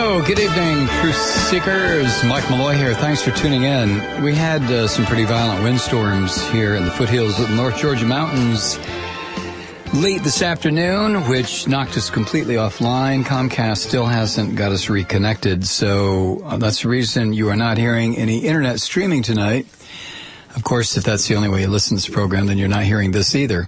Hello, good evening, Truth Seekers. Mike Malloy here. Thanks for tuning in. We had some pretty violent windstorms here in the foothills of the North Georgia mountains late this afternoon, which knocked us completely offline. Comcast still hasn't got us reconnected, so that's the reason you are not hearing any internet streaming tonight. Of course, if that's the only way you listen to this program, then you're not hearing this either.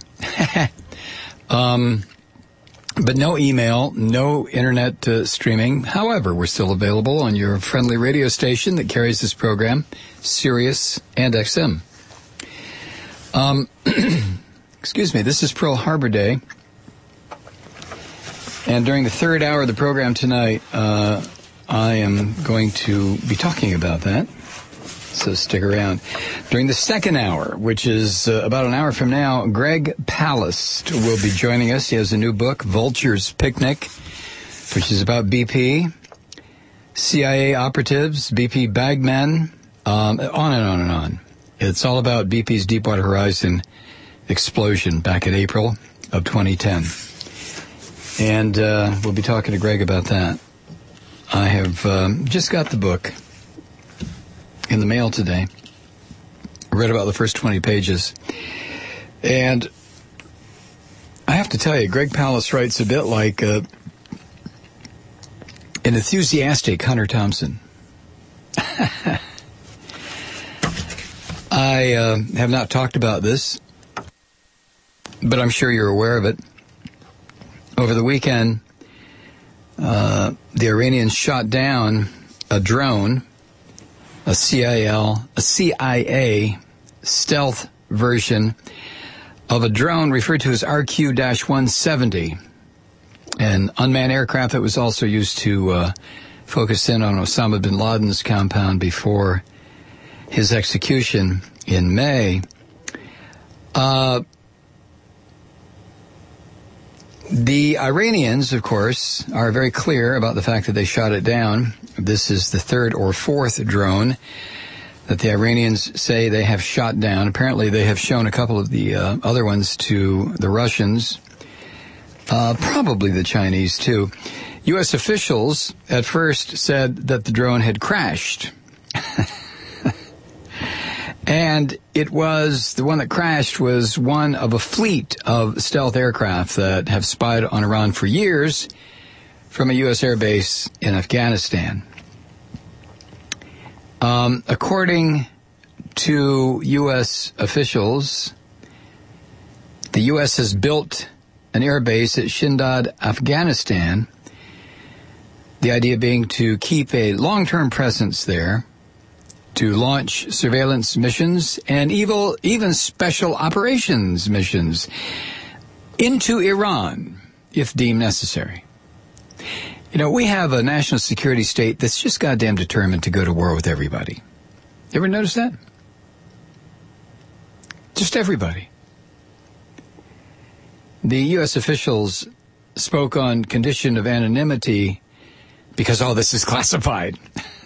But no email, no internet streaming. However, we're still available on your friendly radio station that carries this program, Sirius and XM. Excuse me, this is Pearl Harbor Day. And during the third hour of the program tonight, I am going to be talking about that. So stick around. During the second hour, which is about an hour from now, Greg Palast will be joining us. He has a new book, Vulture's Picnic, which is about BP, CIA operatives, BP bagmen, on and on and on. It's all about BP's Deepwater Horizon explosion back in April of 2010. And we'll be talking to Greg about that. I have just got the book in the mail today. I read about the first 20 pages. And I have to tell you, Greg Palast writes a bit like an enthusiastic Hunter Thompson. I have not talked about this, but I'm sure you're aware of it. Over the weekend, the Iranians shot down a drone, a CIA stealth version of a drone referred to as RQ-170, an unmanned aircraft that was also used to focus in on Osama bin Laden's compound before his execution in May. The Iranians, of course, are very clear about the fact that they shot it down. This is the third or fourth drone that the Iranians say they have shot down. Apparently, they have shown a couple of the other ones to the Russians, probably the Chinese, too. U.S. officials at first said that the drone had crashed. And it was, the one that crashed was one of a fleet of stealth aircraft that have spied on Iran for years from a U.S. air base in Afghanistan. According to U.S. officials, the U.S. has built an air base at Shindad, Afghanistan, the idea being to keep a long-term presence there, to launch surveillance missions and even special operations missions into Iran, if deemed necessary. You know, we have a national security state that's just goddamn determined to go to war with everybody. You ever notice that? Just everybody. The U.S. officials spoke on condition of anonymity because all this is classified.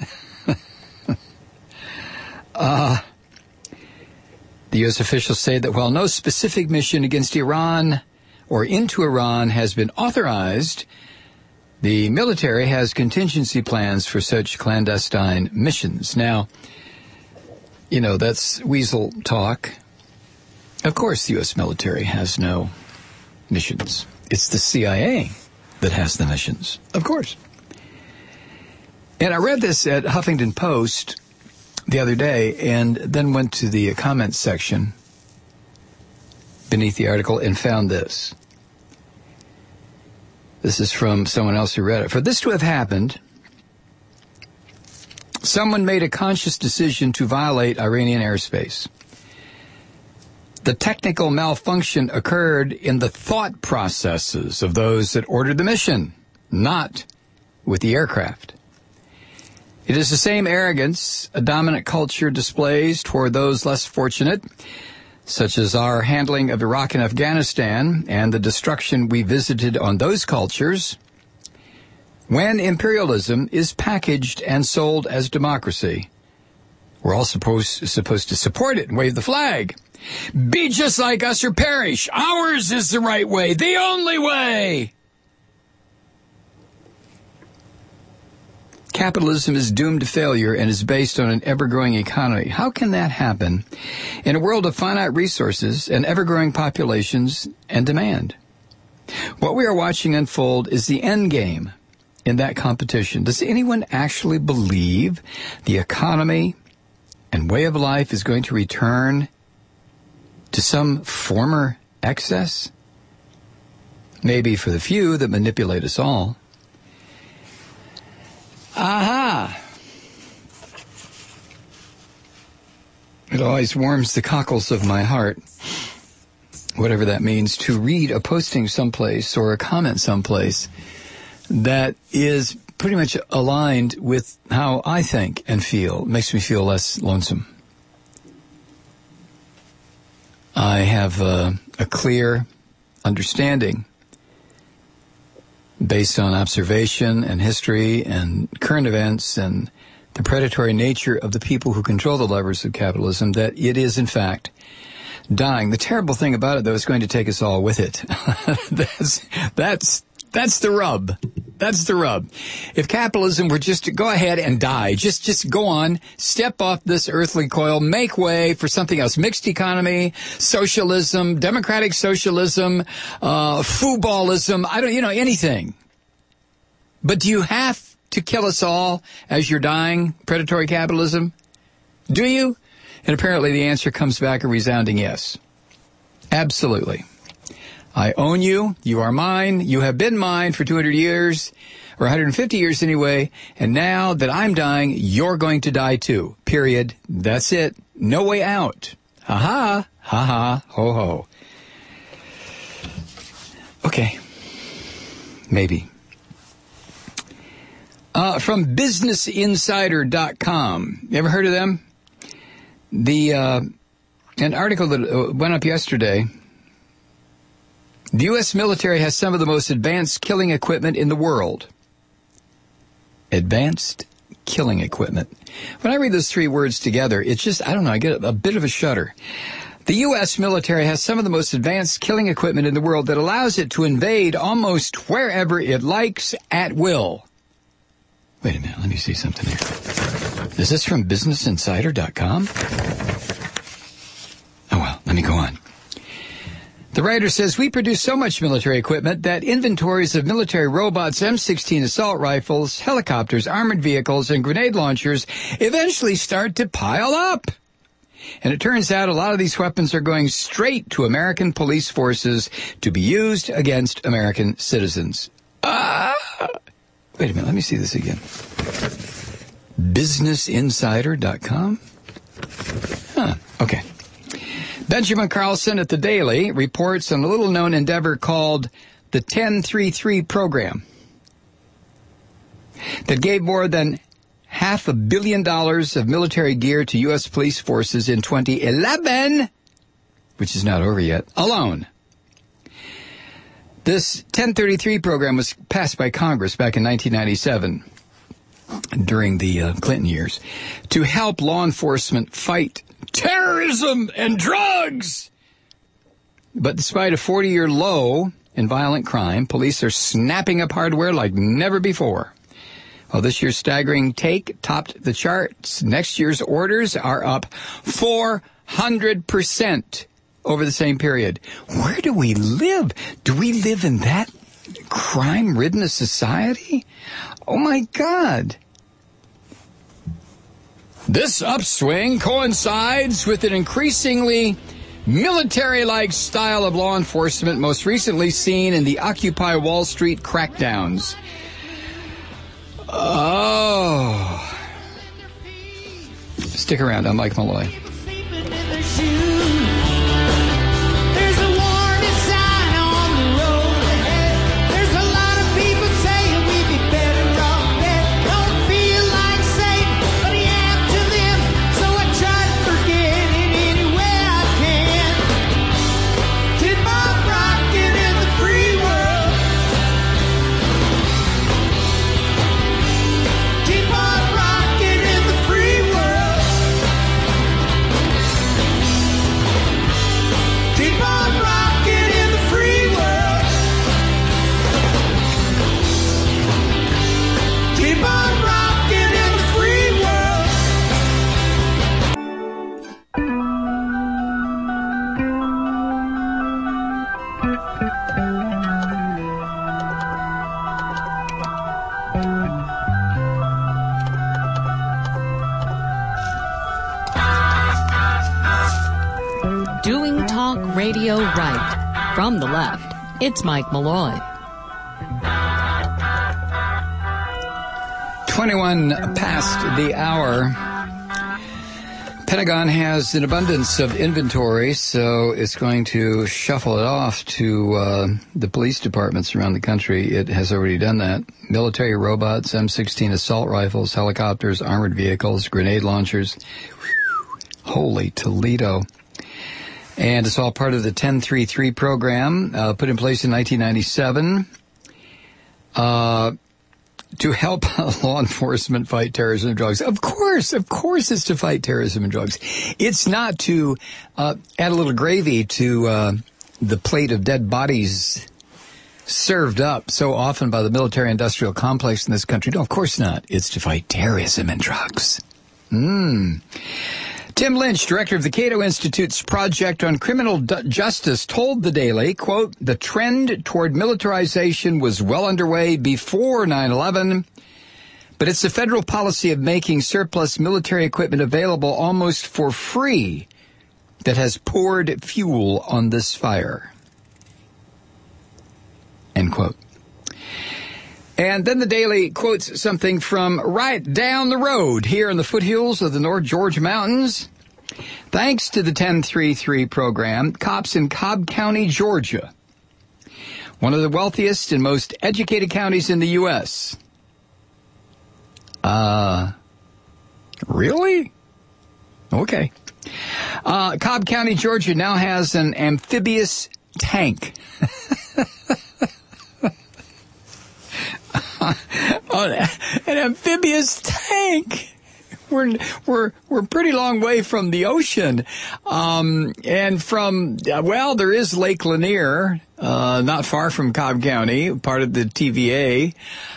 The U.S. officials say that while no specific mission against Iran or into Iran has been authorized, the military has contingency plans for such clandestine missions. Now, you know, that's weasel talk. Of course, the U.S. military has no missions. It's the CIA that has the missions, of course. And I read this at Huffington Post the other day, and then went to the comments section beneath the article and found this. This is from someone else who read it. For this to have happened, someone made a conscious decision to violate Iranian airspace. The technical malfunction occurred in the thought processes of those that ordered the mission, not with the aircraft. It is the same arrogance a dominant culture displays toward those less fortunate, such as our handling of Iraq and Afghanistan and the destruction we visited on those cultures, when imperialism is packaged and sold as democracy. We're all supposed to support it and wave the flag. Be just like us or perish. Ours is the right way, the only way. capitalism is doomed to failure and is based on an ever-growing economy. How can that happen in a world of finite resources and ever-growing populations and demand? What we are watching unfold is the end game in that competition. Does anyone actually believe the economy and way of life is going to return to some former excess? Maybe for the few that manipulate us all. Aha! It always warms the cockles of my heart, whatever that means, to read a posting someplace or a comment someplace that is pretty much aligned with how I think and feel. It makes me feel less lonesome. I have a clear understanding based on observation and history and current events and the predatory nature of the people who control the levers of capitalism, that it is, in fact, dying. The terrible thing about it, though, is going to take us all with it. That's the rub. That's the rub. If capitalism were just to go ahead and die, just go on, step off this earthly coil, make way for something else. Mixed economy, socialism, democratic socialism, footballism, anything. But do you have to kill us all as you're dying, predatory capitalism? Do you? And apparently the answer comes back a resounding yes. Absolutely. I own you. You are mine. You have been mine for 200 years, or 150 years anyway. And now that I'm dying, you're going to die too. Period. That's it. No way out. Ha-ha. Ha-ha. Ho-ho. Okay. Maybe. From BusinessInsider.com. You ever heard of them? An article that went up yesterday. The U.S. military has some of the most advanced killing equipment in the world. Advanced killing equipment. When I read those three words together, it's just, I get a bit of a shudder. The U.S. military has some of the most advanced killing equipment in the world that allows it to invade almost wherever it likes at will. Wait a minute, let me see something here. Is this from BusinessInsider.com? Oh, well, let me go on. The writer says, we produce so much military equipment that inventories of military robots, M16 assault rifles, helicopters, armored vehicles, and grenade launchers eventually start to pile up. And it turns out a lot of these weapons are going straight to American police forces to be used against American citizens. Wait a minute, let me see this again. BusinessInsider.com? Okay. Benjamin Carlson at The Daily reports on a little-known endeavor called the 1033 program that gave more than $500 million of military gear to U.S. police forces in 2011, which is not over yet, alone. This 1033 program was passed by Congress back in 1997 during the Clinton years to help law enforcement fight terrorism and drugs. But despite a 40-year low in violent crime, police are snapping up hardware like never before. Well, this year's staggering take topped the charts. Next year's orders are up 400% over the same period. Where do we live? Do we live in that crime-ridden a society? Oh, my God. This upswing coincides with an increasingly military-like style of law enforcement most recently seen in the Occupy Wall Street crackdowns. Oh. Stick around. I'm Mike Malloy. Doing talk radio right. From the left, it's Mike Malloy. 21 past the hour. Pentagon has an abundance of inventory, so it's going to shuffle it off to the police departments around the country. It has already done that. Military robots, M16 assault rifles, helicopters, armored vehicles, grenade launchers. Holy Toledo. And it's all part of the 1033 program, put in place in 1997. To help law enforcement fight terrorism and drugs. Of course it's to fight terrorism and drugs. It's not to add a little gravy to the plate of dead bodies served up so often by the military-industrial complex in this country. No, of course not. It's to fight terrorism and drugs. Tim Lynch, director of the Cato Institute's Project on Criminal Justice, told The Daily, quote, the trend toward militarization was well underway before 9/11, but it's the federal policy of making surplus military equipment available almost for free that has poured fuel on this fire. End quote. And then The Daily quotes something from right down the road here in the foothills of the North Georgia Mountains. Thanks to the 1033 program, cops in Cobb County, Georgia, one of the wealthiest and most educated counties in the U.S. Really? Okay. Cobb County, Georgia now has an amphibious tank. An amphibious tank. We're pretty long way from the ocean, and from there is Lake Lanier, not far from Cobb County, part of the TVA.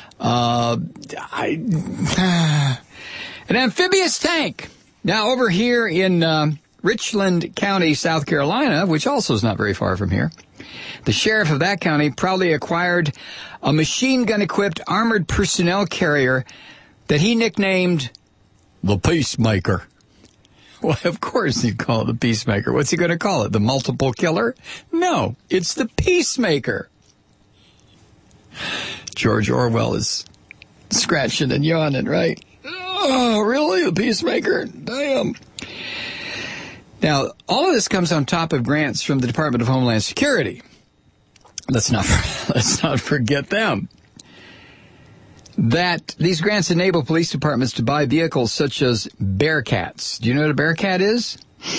An amphibious tank. Now over here in Richland County, South Carolina, which also is not very far from here, the sheriff of that county proudly acquired a machine gun-equipped armored personnel carrier that he nicknamed the Peacemaker. Well, of course he'd call it the Peacemaker. What's he going to call it? The Multiple Killer? No, it's the Peacemaker. George Orwell is scratching and yawning, right? Oh, really? The Peacemaker? Damn. Now, all of this comes on top of grants from the Department of Homeland Security. Let's not forget them. That these grants enable police departments to buy vehicles such as Bearcats. Do you know what a Bearcat is?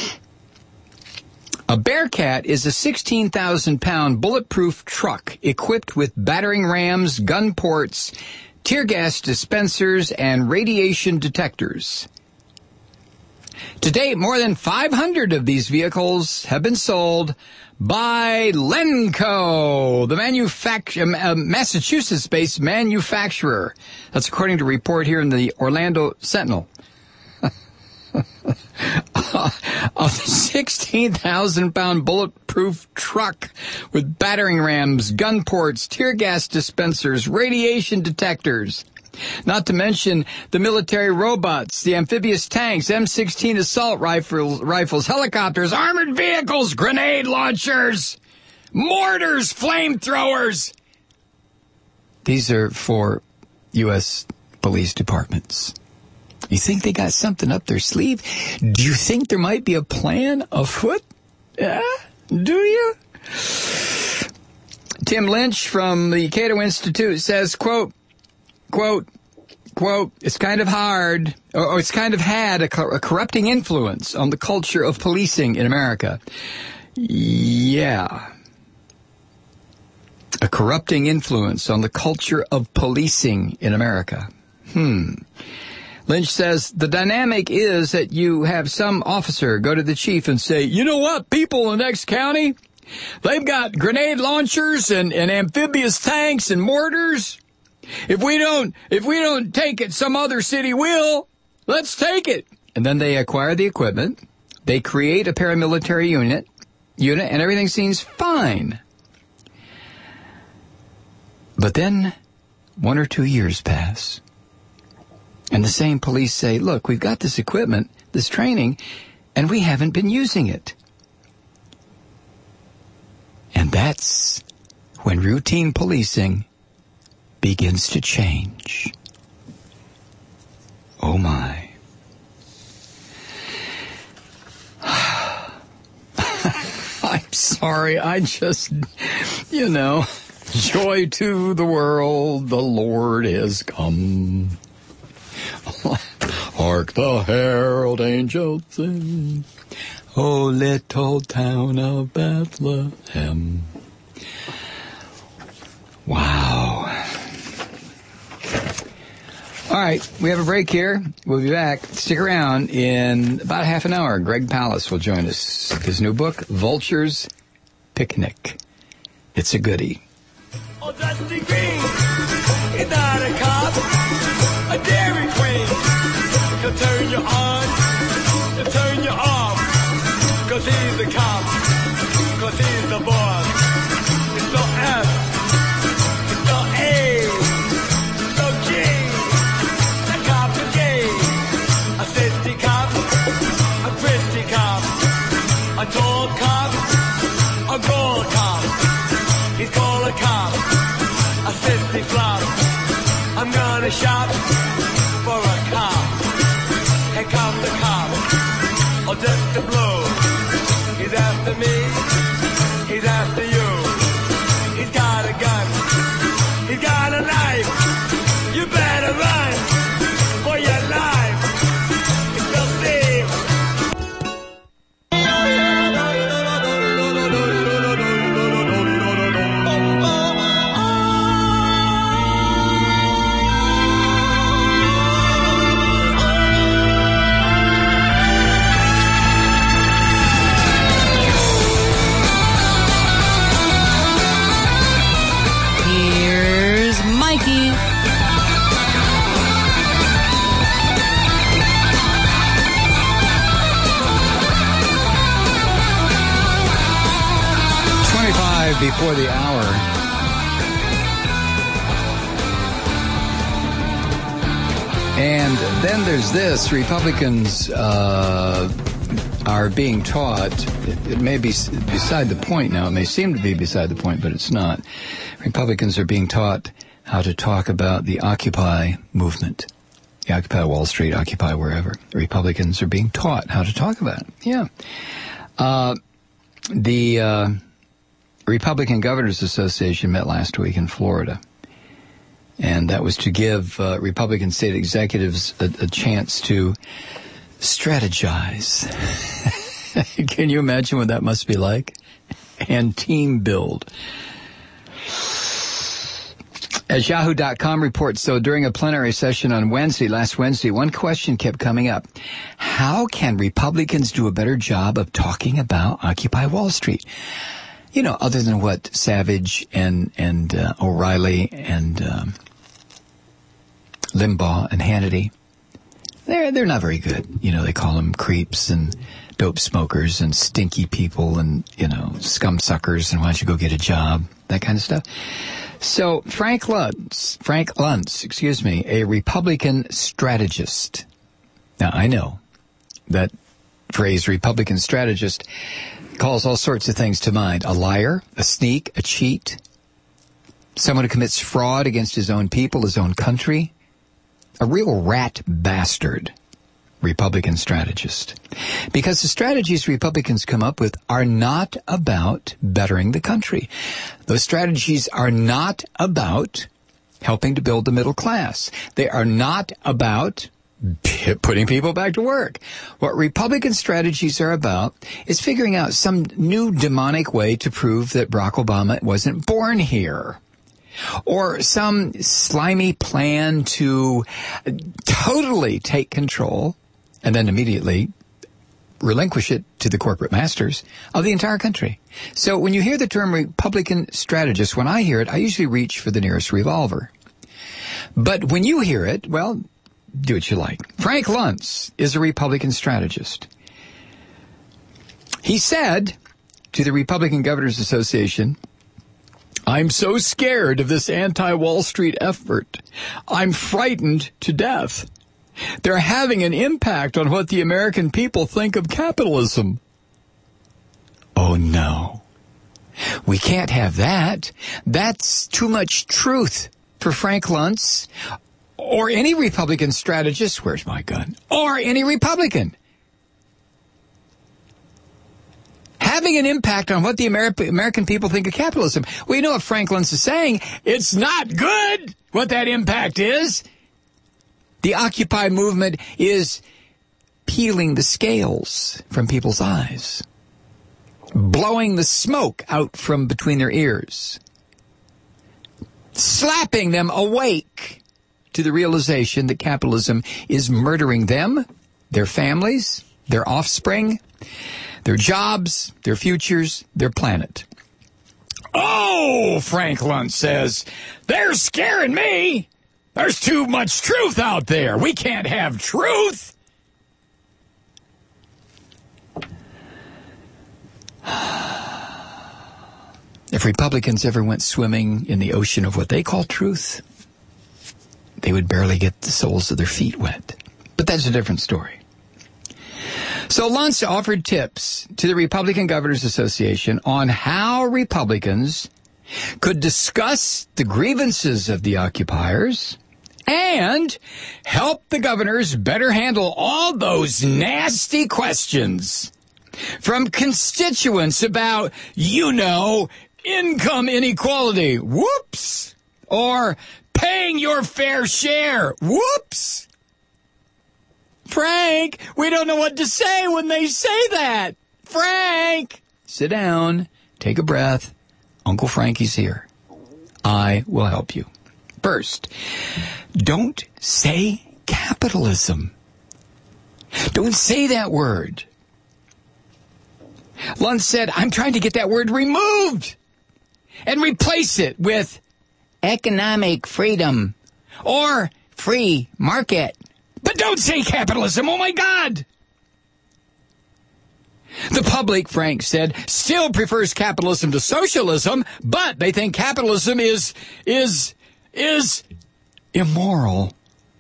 A Bearcat is a 16,000-pound bulletproof truck equipped with battering rams, gun ports, tear gas dispensers, and radiation detectors. To date, more than 500 of these vehicles have been sold by Lenco, the Massachusetts-based manufacturer. That's according to a report here in the Orlando Sentinel. A 16,000-pound bulletproof truck with battering rams, gun ports, tear gas dispensers, radiation detectors. Not to mention the military robots, the amphibious tanks, M16 assault rifles, helicopters, armored vehicles, grenade launchers, mortars, flamethrowers. These are for U.S. police departments. You think they got something up their sleeve? Do you think there might be a plan afoot? Yeah? Do you? Tim Lynch from the Cato Institute says, quote, it's kind of hard, or it's kind of had a corrupting influence on the culture of policing in America. Yeah. A corrupting influence on the culture of policing in America. Lynch says the dynamic is that you have some officer go to the chief and say, you know what, people in the next county, they've got grenade launchers and amphibious tanks and mortars. If we don't take it, some other city will. Let's take it. And then they acquire the equipment. They create a paramilitary unit, and everything seems fine. But then, 1 or 2 years pass. And the same police say, look, we've got this equipment, this training, and we haven't been using it. And that's when routine policing begins to change. Oh my. I'm sorry, I just, joy to the world, the Lord is come. Hark the herald angels sing, O little town of Bethlehem. Wow. All right, we have a break here. We'll be back. Stick around. In about half an hour, Greg Palast will join us. His new book, Vulture's Picnic. It's a goodie. Oh, Dusty Green is not a cop, a Dairy Queen. He'll turn you on, he'll turn you off, 'cause he's the cop, 'cause he's the boss. It's no F, it's no A, it's no G. The cop is gay, a city cop, a pretty cop, a tall cop, a gold cop. He's called a cop, a city flop. I'm gonna shop for a cop. Here comes the cop, oh just the blue. He's after me, he's after you. He's got a gun, he's got a knife. You better run for your life. It's the thief. 25 before the hour. And then there's this. Republicans are being taught, it may be beside the point now, it may seem to be beside the point, but it's not. Republicans are being taught how to talk about the Occupy movement. The Occupy Wall Street, Occupy wherever. Republicans are being taught how to talk about it. Yeah. The Republican Governors Association met last week in Florida. And that was to give Republican state executives a chance to strategize. Can you imagine what that must be like? And team build. As Yahoo.com reports, so during a plenary session on last Wednesday, one question kept coming up. How can Republicans do a better job of talking about Occupy Wall Street? You know, other than what Savage and O'Reilly and Limbaugh and Hannity, they're not very good. You know, they call them creeps and dope smokers and stinky people and, you know, scum suckers and why don't you go get a job, that kind of stuff. So Frank Luntz, a Republican strategist. Now, I know that phrase Republican strategist calls all sorts of things to mind. A liar, a sneak, a cheat, someone who commits fraud against his own people, his own country, a real rat bastard, Republican strategist. Because the strategies Republicans come up with are not about bettering the country. Those strategies are not about helping to build the middle class. They are not about putting people back to work. What Republican strategies are about is figuring out some new demonic way to prove that Barack Obama wasn't born here. Or some slimy plan to totally take control and then immediately relinquish it to the corporate masters of the entire country. So when you hear the term Republican strategist, when I hear it, I usually reach for the nearest revolver. But when you hear it, well, do what you like. Frank Luntz is a Republican strategist. He said to the Republican Governors Association I'm so scared of this anti-Wall Street effort. I'm frightened to death. They're having an impact on what the American people think of capitalism. Oh, no. We can't have that. That's too much truth for Frank Luntz or any Republican strategist. Where's my gun? Or any Republican. Having an impact on what the American people think of capitalism. Well, you know what Frank Luntz is saying? It's not good what that impact is. The Occupy movement is peeling the scales from people's eyes, blowing the smoke out from between their ears, slapping them awake to the realization that capitalism is murdering them, their families, their offspring, their jobs, their futures, their planet. Oh, Frank Luntz says, they're scaring me. There's too much truth out there. We can't have truth. If Republicans ever went swimming in the ocean of what they call truth, they would barely get the soles of their feet wet. But that's a different story. So Luntz offered tips to the Republican Governors Association on how Republicans could discuss the grievances of the occupiers and help the governors better handle all those nasty questions from constituents about, income inequality. Whoops! Or paying your fair share. Whoops! Frank, we don't know what to say when they say that. Frank! Sit down. Take a breath. Uncle Frankie's here. I will help you. First, don't say capitalism. Don't say that word. Luntz said, I'm trying to get that word removed and replace it with economic freedom or free market. But don't say capitalism. Oh, my God. The public, Frank said, still prefers capitalism to socialism, but they think capitalism is immoral.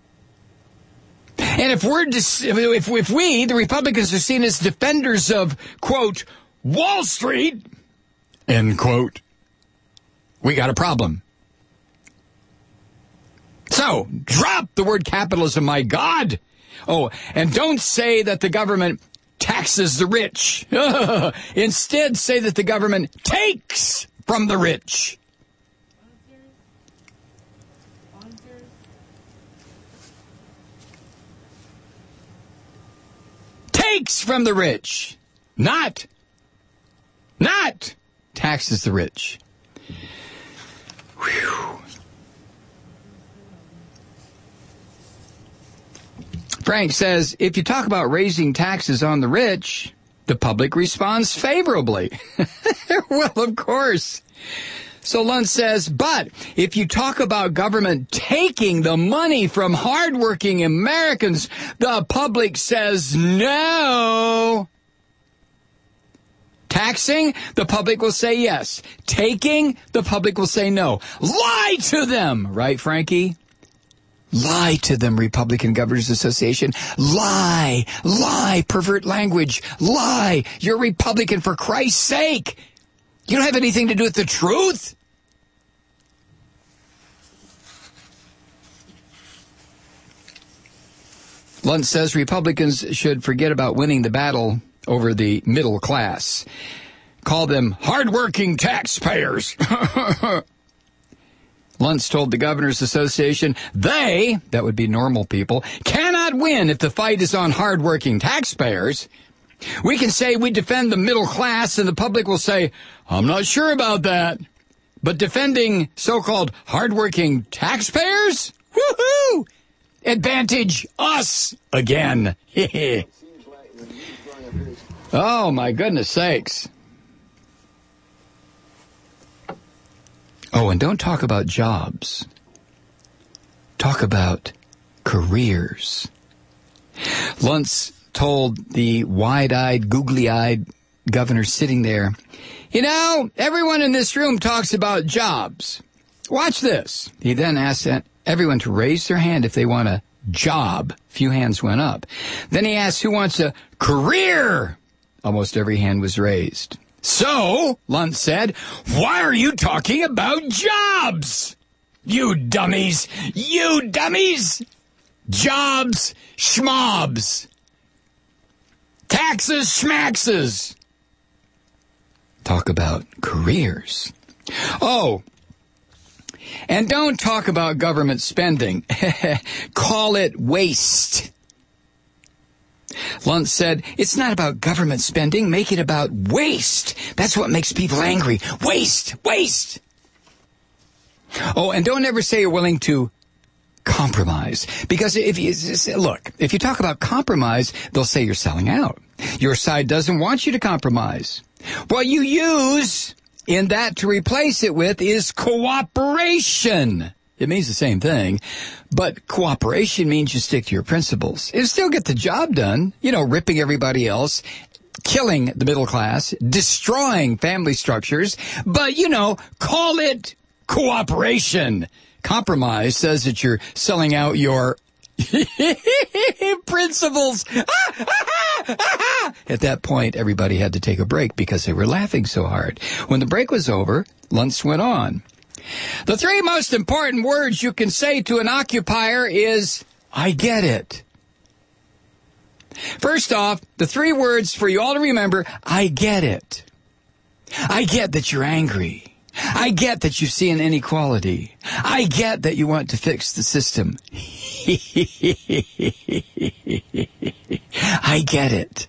And if we, the Republicans, are seen as defenders of, quote, Wall Street, end quote, we got a problem. So, drop the word capitalism, my God. Oh, and don't say that the government taxes the rich. Instead, say that the government takes from the rich. Takes from the rich. Not taxes the rich. Whew. Frank says, if you talk about raising taxes on the rich, the public responds favorably. Well, of course. So Luntz says, but if you talk about government taking the money from hardworking Americans, the public says no. Taxing, the public will say yes. Taking, the public will say no. Lie to them, right, Frankie? Lie to them, Republican Governors Association. Lie, pervert language. Lie. You're Republican for Christ's sake. You don't have anything to do with the truth. Luntz says Republicans should forget about winning the battle over the middle class. Call them hardworking taxpayers. Luntz told the Governors Association they, that would be normal people, cannot win if the fight is on hardworking taxpayers. We can say we defend the middle class and the public will say, I'm not sure about that. But defending so-called hardworking taxpayers? Woohoo! Advantage us again. Oh, my goodness sakes. Oh, and don't talk about jobs. Talk about careers. Luntz told the wide-eyed, googly-eyed governor sitting there. You know, everyone in this room talks about jobs. Watch this. He then asked everyone to raise their hand if they want a job. Few hands went up. Then he asked who wants a career. Almost every hand was raised. So, Luntz said, why are you talking about jobs? You dummies! You dummies! Jobs, schmobs. Taxes, schmaxes. Talk about careers. Oh, and don't talk about government spending. Call it waste. Luntz said, it's not about government spending. Make it about waste. That's what makes people angry. Waste, waste. Oh, and don't ever say you're willing to compromise. Because if you talk about compromise, they'll say you're selling out. Your side doesn't want you to compromise. What you use in that to replace it with is cooperation. It means the same thing, but cooperation means you stick to your principles. It'll still get the job done, ripping everybody else, killing the middle class, destroying family structures, but, call it cooperation. Compromise says that you're selling out your principles. At that point, everybody had to take a break because they were laughing so hard. When the break was over, Luntz went on. The 3 most important words you can say to an occupier is, I get it. First off, the 3 words for you all to remember, I get it. I get that you're angry. I get that you see an inequality. I get that you want to fix the system. I get it.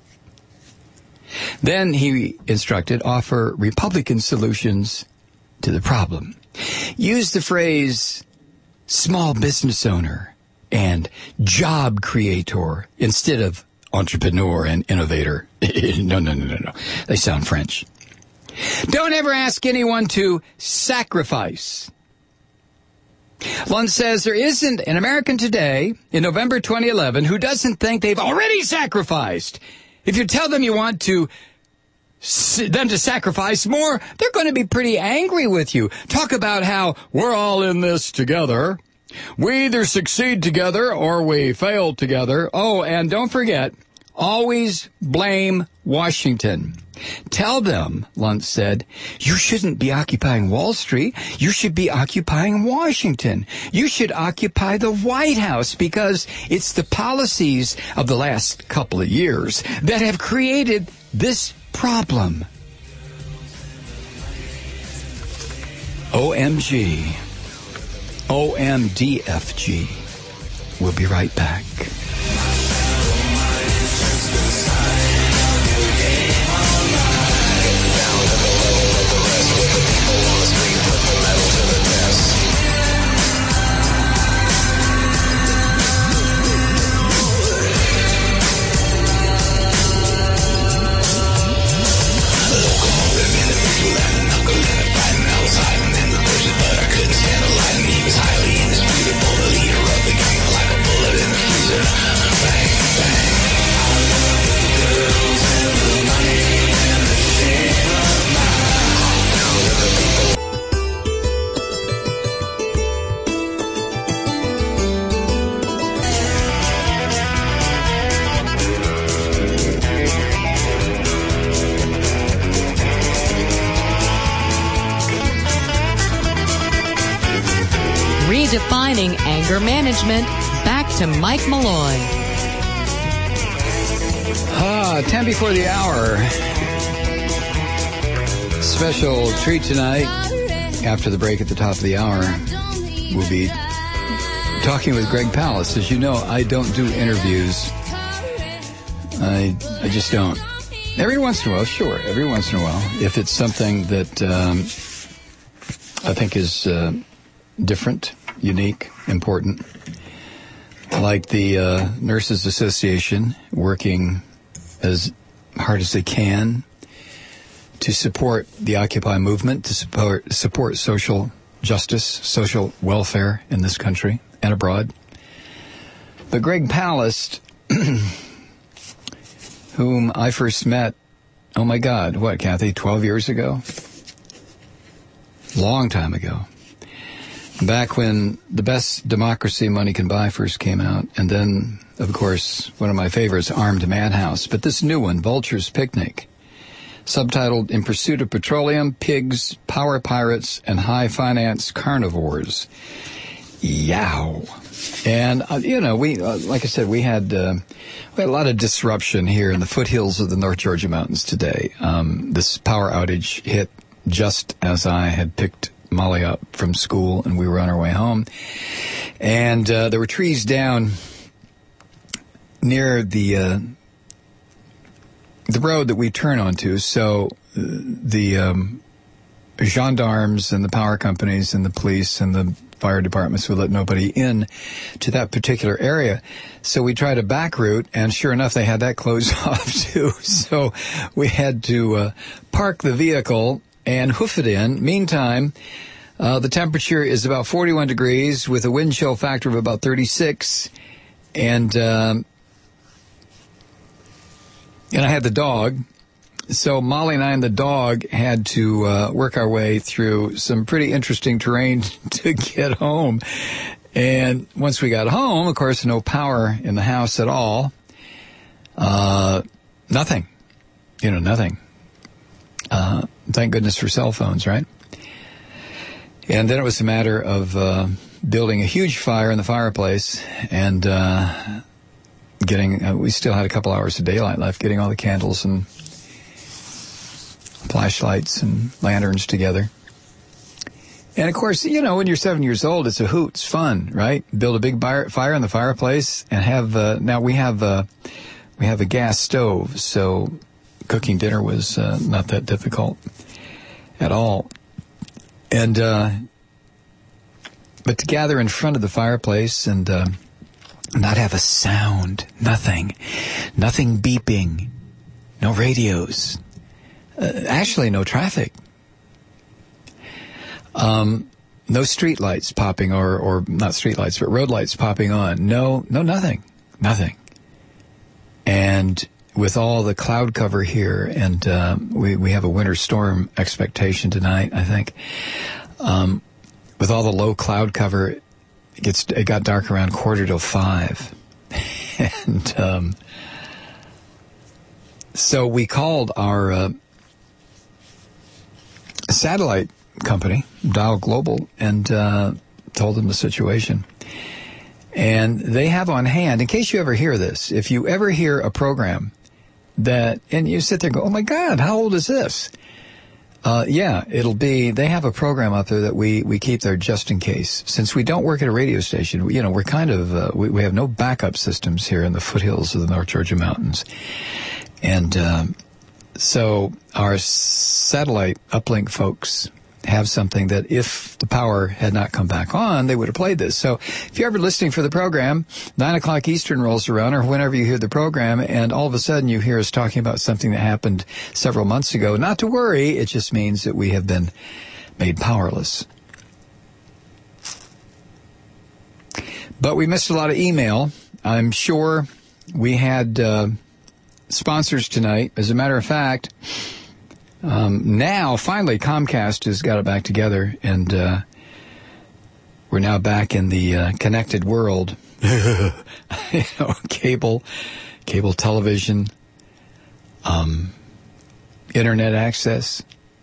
Then he instructed, offer Republican solutions to the problem. Use the phrase small business owner and job creator instead of entrepreneur and innovator. No. They sound French. Don't ever ask anyone to sacrifice. Luntz says there isn't an American today in November 2011 who doesn't think they've already sacrificed. If you tell them you want them to sacrifice more, they're going to be pretty angry with you. Talk about how we're all in this together. We either succeed together or we fail together. Oh, and don't forget, always blame Washington. Tell them, Luntz said, you shouldn't be occupying Wall Street. You should be occupying Washington. You should occupy the White House because it's the policies of the last couple of years that have created this problem. OMG. OMDFG. We'll be right back. Redefining anger management. Back to Mike Malloy. 10 before the hour. Special treat tonight. After the break at the top of the hour, we'll be talking with Greg Palast. As you know, I don't do interviews. I just don't. Every once in a while, sure. Every once in a while, if it's something that I think is different, unique, important, like the Nurses Association working as hard as they can to support the Occupy movement, to support social justice, social welfare in this country and abroad. But Greg Palast, whom I first met Oh my God, what, Kathy, 12 years ago? Long time ago. Back when The Best Democracy Money Can Buy first came out, and then, of course, one of my favorites, Armed Madhouse. But this new one, Vulture's Picnic, subtitled In Pursuit of Petroleum, Pigs, Power Pirates, and High Finance Carnivores. Yow. And, we, like I said, we had a lot of disruption here in the foothills of the North Georgia mountains today. This power outage hit just as I had picked Molly up from school and we were on our way home. And there were trees down near the road that we turn onto. So the gendarmes and the power companies and the police and the fire departments would let nobody in to that particular area. So we tried a back route, and sure enough, they had that closed off too. So we had to park the vehicle and hoof it in. Meantime, the temperature is about 41 degrees with a wind chill factor of about 36. And I had the dog. So Molly and I and the dog had to work our way through some pretty interesting terrain to get home. And once we got home, of course, no power in the house at all. Nothing. Nothing. Thank goodness for cell phones, right? And then it was a matter of building a huge fire in the fireplace and getting, we still had a couple hours of daylight left, getting all the candles and flashlights and lanterns together. And of course, when you're 7 years old, it's a hoot. It's fun, right? Build a big fire in the fireplace and have, now we have a gas stove, so cooking dinner was not that difficult at all. And, but to gather in front of the fireplace and not have a sound, nothing beeping, no radios, actually no traffic, no street lights popping or not street lights, but road lights popping on, nothing. And with all the cloud cover here, and we have a winter storm expectation tonight, I think. With all the low cloud cover, it got dark around 4:45, and so we called our satellite company, Dial Global, and told them the situation. And they have on hand, in case you ever hear this, if you ever hear a program that, and you sit there and go, oh my God, how old is this? They have a program out there that we keep there just in case. Since we don't work at a radio station, we're kind of, we have no backup systems here in the foothills of the North Georgia mountains. And, so our satellite uplink folks have something that if the power had not come back on, they would have played this. So if you're ever listening for the program, 9 o'clock Eastern rolls around, or whenever you hear the program, and all of a sudden you hear us talking about something that happened several months ago, not to worry, it just means that we have been made powerless. But we missed a lot of email. I'm sure we had sponsors tonight. As a matter of fact, now, finally, Comcast has got it back together, and we're now back in the connected world. Cable television, internet access.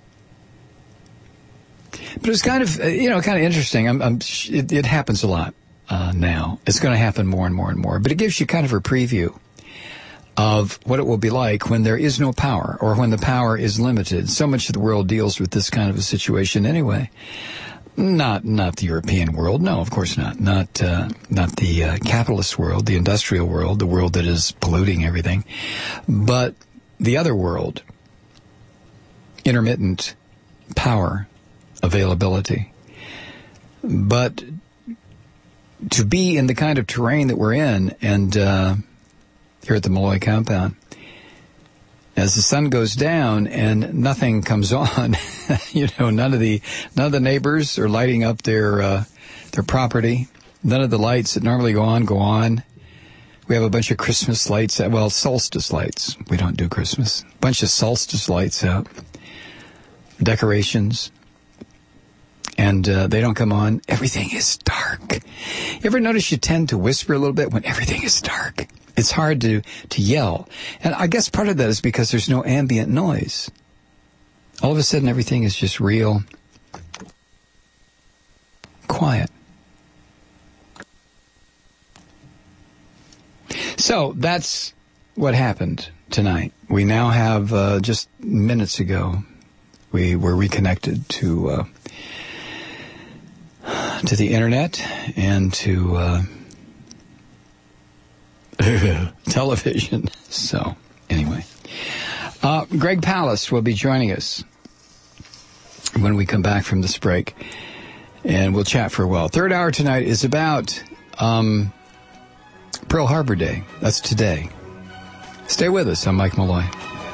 But it's kind of interesting. It happens a lot now. It's going to happen more and more and more. But it gives you kind of a preview of what it will be like when there is no power, or when the power is limited. So much of the world deals with this kind of a situation anyway. Not the European world. No, of course not. Not the capitalist world, the industrial world, the world that is polluting everything. But the other world, intermittent power availability. But to be in the kind of terrain that we're in, and here at the Malloy compound, as the sun goes down and nothing comes on, none of the neighbors are lighting up their property. None of the lights that normally go on. We have a bunch of Christmas lights, well, solstice lights. We don't do Christmas. A bunch of solstice lights out. Decorations. And they don't come on. Everything is dark. You ever notice you tend to whisper a little bit when everything is dark? It's hard to yell. And I guess part of that is because there's no ambient noise. All of a sudden, everything is just real quiet. So that's what happened tonight. We now have, just minutes ago, we were reconnected to the internet and to television. So, anyway. Greg Palast will be joining us when we come back from this break. And we'll chat for a while. Third hour tonight is about Pearl Harbor Day. That's today. Stay with us. I'm Mike Malloy.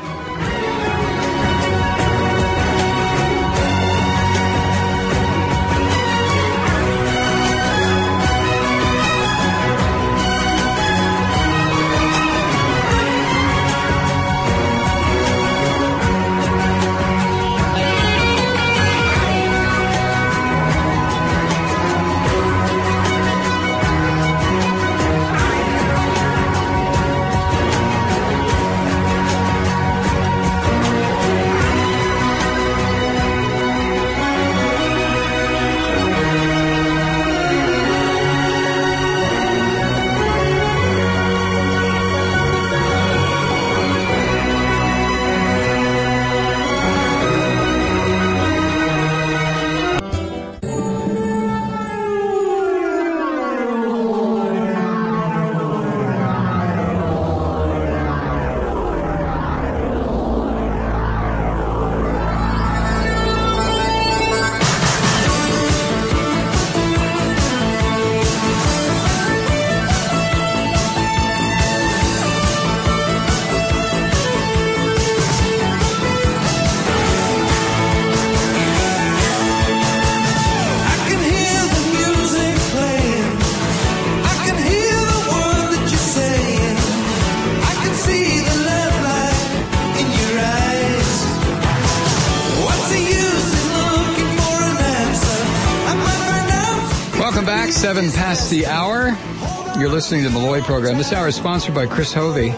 back, 7 past the hour. You're listening to the Malloy program. This hour is sponsored by Chris Hovey,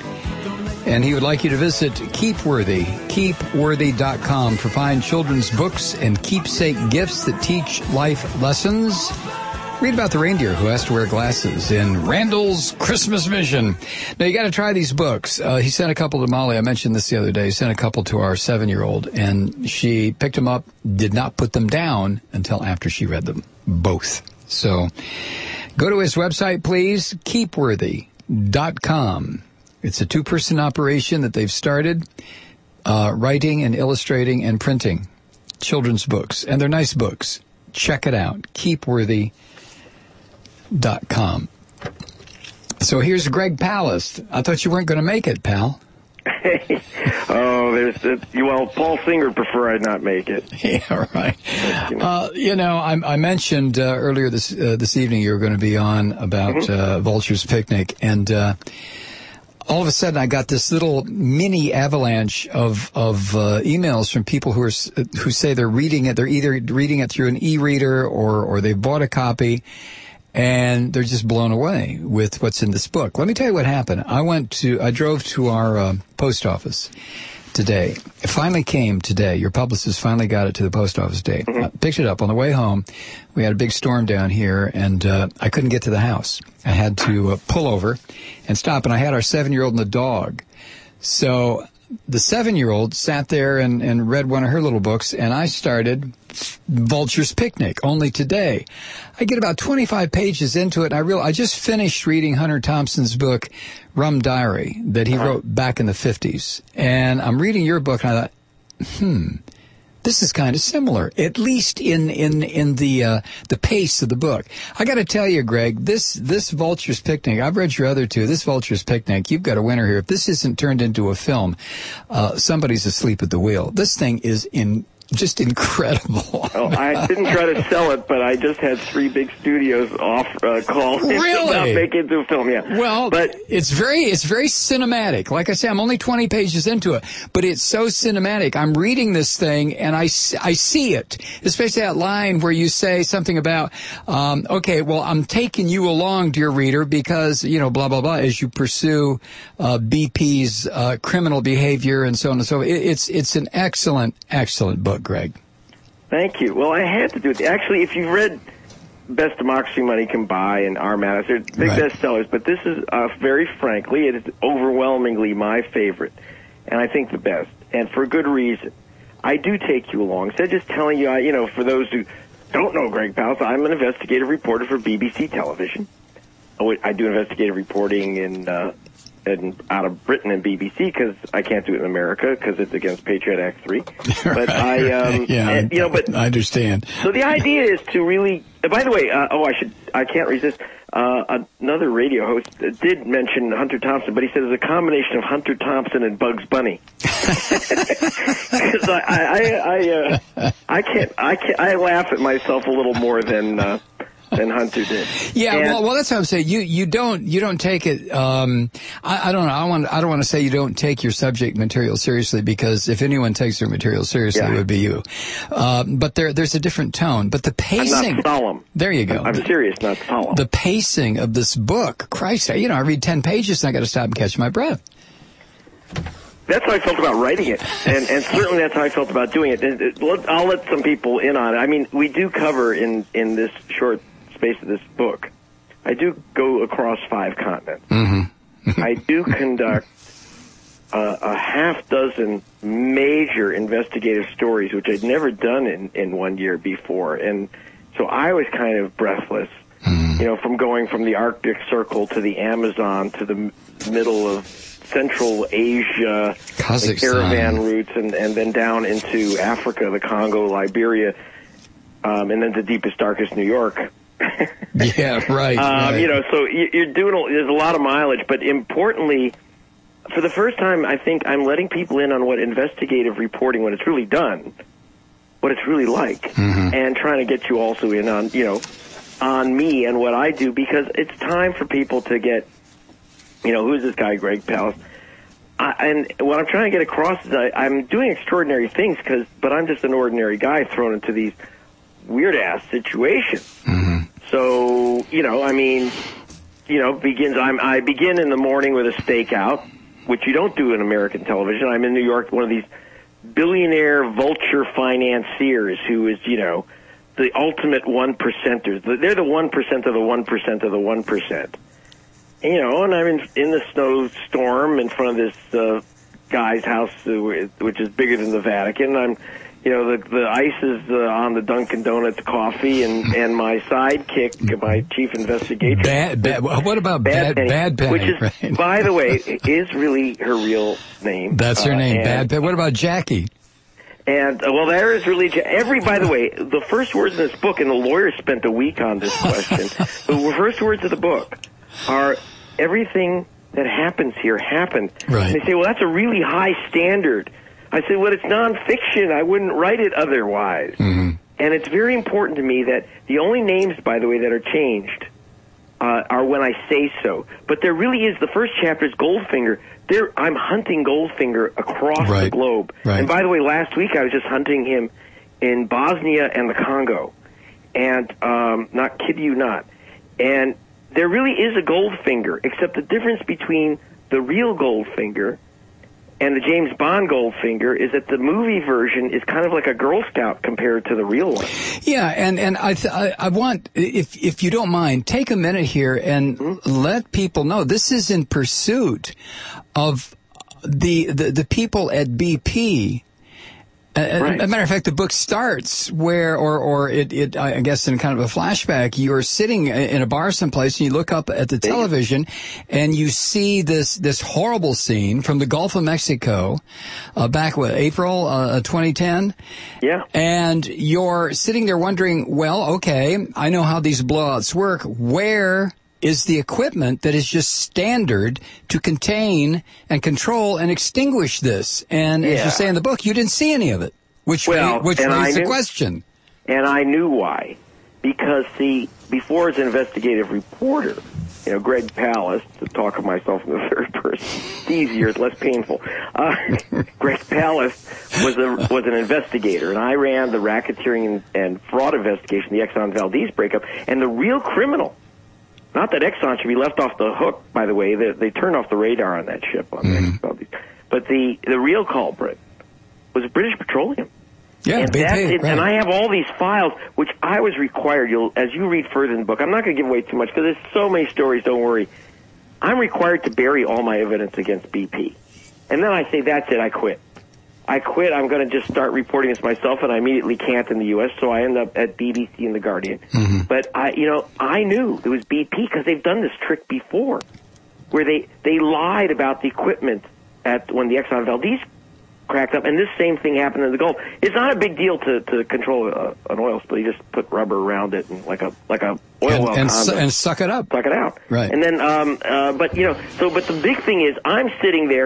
and he would like you to visit Keepworthy, keepworthy.com for fine children's books and keepsake gifts that teach life lessons. Read about the reindeer who has to wear glasses in Randall's Christmas Mission. Now, you got to try these books. He sent a couple to Molly. I mentioned this the other day. He sent a couple to our 7-year-old, and she picked them up, did not put them down until after she read them, both. So go to his website, please, keepworthy.com. It's a 2-person operation that they've started, writing and illustrating and printing children's books. And they're nice books. Check it out, keepworthy.com. So here's Greg Palast. I thought you weren't going to make it, pal. Well, Paul Singer would prefer I not make it. Yeah, right. I mentioned earlier this evening you were going to be on about Vulture's Picnic, and all of a sudden I got this little mini avalanche of emails from people who say they're reading it. They're either reading it through an e-reader or they've bought a copy, and they're just blown away with what's in this book. Let me tell you what happened. I drove to our post office today. It finally came today. Your publicist finally got it to the post office today. I picked it up on the way home. We had a big storm down here, and I couldn't get to the house. I had to pull over and stop, and I had our 7-year-old and the dog. So the 7-year-old sat there and read one of her little books, and I started Vulture's Picnic, only today. I get about 25 pages into it, and I just finished reading Hunter Thompson's book, Rum Diary, that he wrote back in the 50s. And I'm reading your book, and I thought, this is kind of similar, at least in the pace of the book. I got to tell you, Greg, this Vulture's Picnic, I've read your other two. This Vulture's Picnic, you've got a winner here. If this isn't turned into a film, somebody's asleep at the wheel. This thing is just incredible. Oh, I didn't try to sell it, but I just had 3 big studios call Really? about making it into a film. Yeah. Well, but it's very cinematic. Like I say, I'm only 20 pages into it, but it's so cinematic. I'm reading this thing and I see it, especially that line where you say something about, okay, well, I'm taking you along, dear reader, because, blah, blah, blah, as you pursue BP's criminal behavior and so on and so forth. It's an excellent book, Greg. Thank you. Well, I had to do it. Actually, if you've read Best Democracy Money Can Buy and Armadas, they're big bestsellers, but this is, very frankly, it is overwhelmingly my favorite, and I think the best, and for good reason. I do take you along. Instead of just telling you, for those who don't know Greg Palast, I'm an investigative reporter for BBC Television. I do investigative reporting in out of Britain and BBC because I can't do it in America because it's against Patriot Act 3. But I understand. So the idea is to really. By the way, I can't resist. Another radio host did mention Hunter Thompson, but he said it's a combination of Hunter Thompson and Bugs Bunny. Because I laugh at myself a little more than Hunter did. Yeah, well, that's what I'm saying. You don't take it. I don't know. I don't want to say you don't take your subject material seriously, because if anyone takes their material seriously, it would be you. But there's a different tone. But the pacing. I'm not solemn. There you go. I'm serious, not solemn. The pacing of this book, Christ, I read 10 pages and I got to stop and catch my breath. That's how I felt about writing it, and certainly that's how I felt about doing it. I'll let some people in on it. I mean, we do cover in this short space of this book, I do go across 5 continents. Mm-hmm. I do conduct a half dozen major investigative stories, which I'd never done in 1 year before, and so I was kind of breathless. Mm-hmm. From going from the Arctic Circle to the Amazon to the middle of Central Asia, the caravan routes, and then down into Africa, the Congo, Liberia, and then to deepest, darkest New York. Yeah, right. So you're doing, there's a lot of mileage, but importantly, for the first time, I think I'm letting people in on what investigative reporting, when it's really done, what it's really like, mm-hmm. and trying to get you also in on, on me and what I do, because it's time for people to get, who's this guy, Greg Palast? And what I'm trying to get across is I'm doing extraordinary things, but I'm just an ordinary guy thrown into these weird-ass situations. Mm-hmm. So, I begin in the morning with a stakeout, which you don't do in American television. I'm in New York, one of these billionaire vulture financiers who is, the ultimate 1%ers. They're the 1% of the 1% of the 1%. And I'm in the snowstorm in front of this guy's house, which is bigger than the Vatican. I'm, the ice is on the Dunkin' Donuts coffee, and my sidekick, my chief investigator. What about Bad Penny? Which is, right? By the way, is really her real name. That's her name, Bad Penny. What about Jackie? And, there is really, by the way, the first words in this book, and the lawyer spent a week on this question, the first words of the book are, everything that happens here happened. Right. And they say, well, that's a really high standard. I said, well, it's nonfiction. I wouldn't write it otherwise. Mm-hmm. And it's very important to me that the only names, by the way, that are changed are when I say so. But there really is, the first chapter is Goldfinger. I'm hunting Goldfinger across the globe. Right. And by the way, last week I was just hunting him in Bosnia and the Congo. And, not kid you not. And there really is a Goldfinger, except the difference between the real Goldfinger and the James Bond Goldfinger is that the movie version is kind of like a Girl Scout compared to the real one. Yeah, and I want, if you don't mind, take a minute here and let people know this is in pursuit of the people at BP. As a matter of fact, the book starts where, I guess in kind of a flashback, you're sitting in a bar someplace and you look up at the television and you see this horrible scene from the Gulf of Mexico, back April, 2010. Yeah. And you're sitting there wondering, well, okay, I know how these blowouts work. Where is the equipment that is just standard to contain and control and extinguish this? And as you say in the book, you didn't see any of it. Which raised the question. And I knew why. Because, see, before as an investigative reporter, Greg Palast, to talk of myself in the third person, it's easier, it's less painful. Greg Palast was an investigator, and I ran the racketeering and fraud investigation, the Exxon Valdez breakup, and the real criminal. Not that Exxon should be left off the hook, by the way. They turned off the radar on that ship on the Exxon Valdez. But the real culprit was British Petroleum. Yeah, and right. And I have all these files, which I was required. As you read further in the book, I'm not going to give away too much because there's so many stories. Don't worry. I'm required to bury all my evidence against BP, and then I say, "That's it. I quit. I'm going to just start reporting this myself," and I immediately can't in the U.S. So I end up at BBC and The Guardian. Mm-hmm. But I knew it was BP because they've done this trick before, where they lied about the equipment when the Exxon Valdez cracked up, and this same thing happened in the Gulf. It's not a big deal to control an oil spill. You just put rubber around it and like a oil well and suck it up, suck it out. Right. And then, but the big thing is, I'm sitting there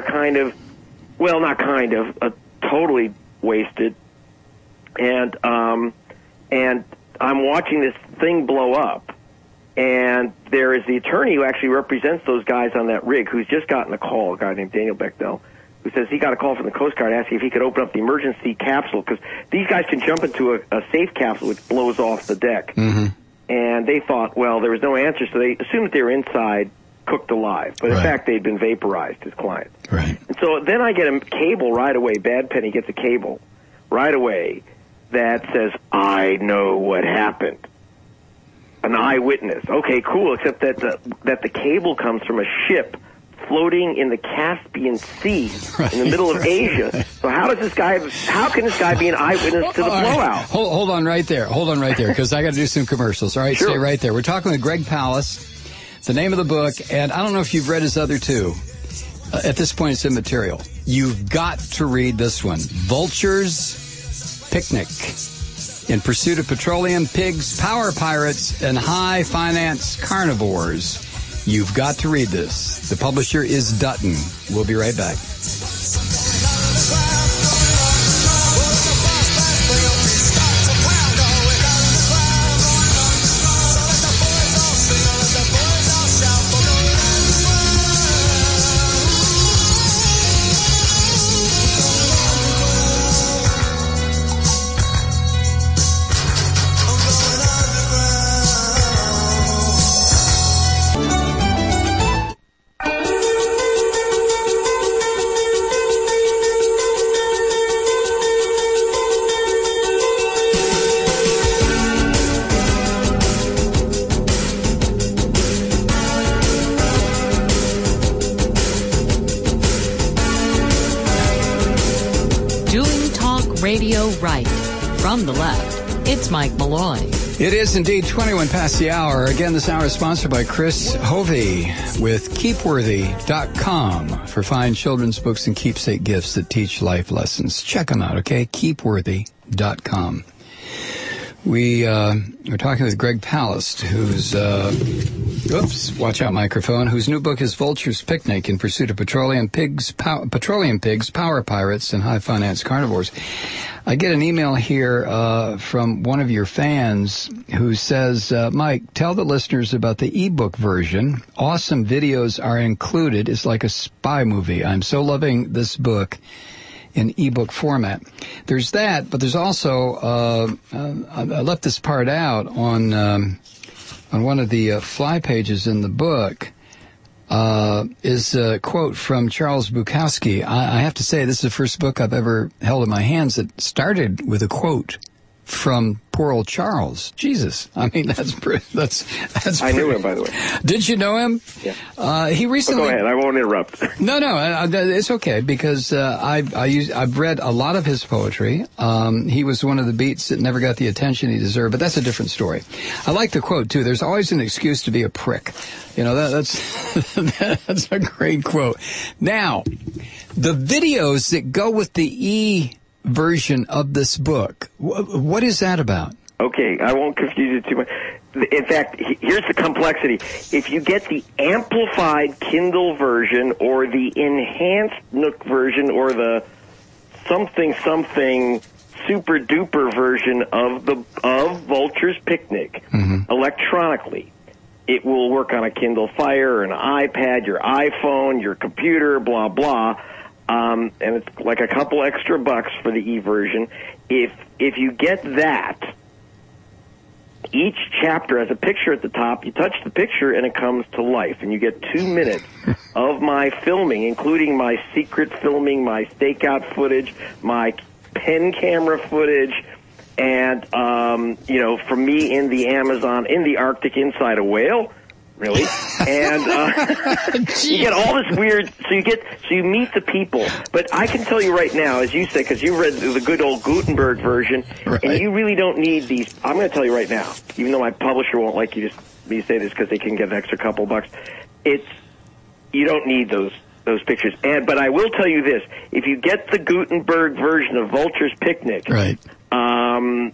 totally wasted, and I'm watching this thing blow up. And there is the attorney who actually represents those guys on that rig, who's just gotten a call, a guy named Daniel Bechdel, who says he got a call from the Coast Guard asking if he could open up the emergency capsule, because these guys can jump into a safe capsule which blows off the deck. Mm-hmm. And they thought, well, there was no answer, so they assumed that they were inside, cooked alive. But in fact, they'd been vaporized, his client. Right. And so then I get a cable right away. Bad Penny gets a cable right away that says, "I know what happened." An eyewitness. Okay, cool, except that the cable comes from a ship floating in the Caspian Sea in the middle of Asia. So how can this guy be an eyewitness to the blowout? Right. Hold on right there, because I got to do some commercials. All right, sure. Stay right there. We're talking with Greg Palast. The name of the book, and I don't know if you've read his other two. At this point, it's immaterial. You've got to read this one. Vulture's Picnic. In Pursuit of Petroleum, Pigs, Power Pirates, and High Finance Carnivores. You've got to read this. The publisher is Dutton. We'll be right back. Radio right. From the left, it's Mike Malloy. It is indeed 21 past the hour. Again, this hour is sponsored by Chris Hovey with Keepworthy.com for fine children's books and keepsake gifts that teach life lessons. Check them out, okay? Keepworthy.com. We're talking with Greg Palast, who's, watch out microphone, whose new book is Vulture's Picnic in Pursuit of Petroleum Pigs, Power Pirates, and High Finance Carnivores. I get an email here from one of your fans who says, Mike, tell the listeners about the ebook version. Awesome videos are included. It's like a spy movie. I'm so loving this book in ebook format. There's that, but there's also, I left this part out on one of the fly pages in the book, is a quote from Charles Bukowski. I have to say, this is the first book I've ever held in my hands that started with a quote from poor old Charles. Jesus. I mean, that's I knew him, by the way. Did you know him? Yeah. He recently... Go ahead. I won't interrupt. No, it's okay, because I've read a lot of his poetry. He was one of the beats that never got the attention he deserved, but that's a different story. I like the quote, too. There's always an excuse to be a prick. You know, that's a great quote. Now, the videos that go with the version of this book, what is that about? Okay, I won't confuse you too much. In fact, here's the complexity. If you get the amplified Kindle version or the enhanced Nook version or the something super duper version of Vulture's Picnic electronically. It will work on a Kindle Fire, an iPad, your iPhone, your computer, blah blah. And it's like a couple extra bucks for the e-version. If you get that, each chapter has a picture at the top. You touch the picture and it comes to life, and you get 2 minutes of my filming, including my secret filming, my stakeout footage, my pen camera footage, and from me in the Amazon, in the Arctic, inside a whale. Really? And you get all this weird, so you meet the people. But I can tell you right now, as you say, because you read the good old Gutenberg version, right, and you really don't need these. I'm going to tell you right now, even though my publisher won't like me to say this because they can get an extra couple bucks, you don't need those pictures. But I will tell you this: if you get the Gutenberg version of Vulture's Picnic, right, and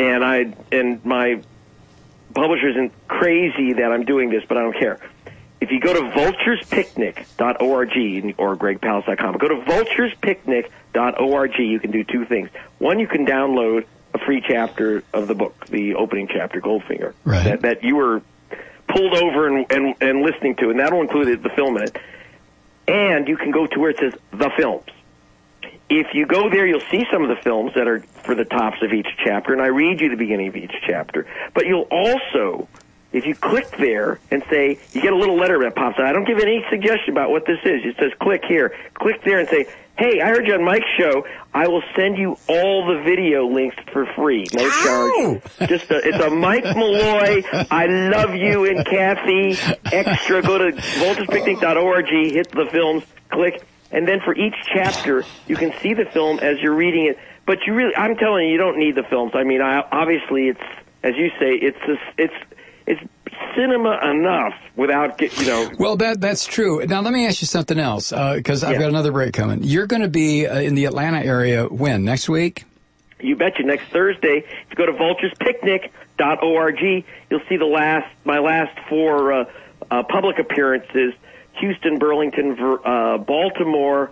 my publisher isn't crazy that I'm doing this, but I don't care. If you go to vulturespicnic.org or gregpalast.com, go to vulturespicnic.org, you can do two things. One, you can download a free chapter of the book, the opening chapter, Goldfinger, right, that you were pulled over and listening to, and that will include the film in it. And you can go to where it says The Films. If you go there, you'll see some of the films that are for the tops of each chapter, and I read you the beginning of each chapter. But you'll also, if you click there and say, you get a little letter that pops out. I don't give any suggestion about what this is. It says click here. Click there and say, hey, I heard you on Mike's show. I will send you all the video links for free. No charge. It's a Mike Malloy, I love you and Kathy extra. Go to vulturespicnic.org, hit the films, click. And then for each chapter, you can see the film as you're reading it. But I'm telling you don't need the films. I mean, obviously, it's, as you say, it's cinema enough without, Well, that's true. Now, let me ask you something else, because I've got another break coming. You're going to be in the Atlanta area when? Next week? You betcha. Next Thursday, if you go to vulturespicnic.org, you'll see my last four public appearances. Houston, Burlington, Baltimore,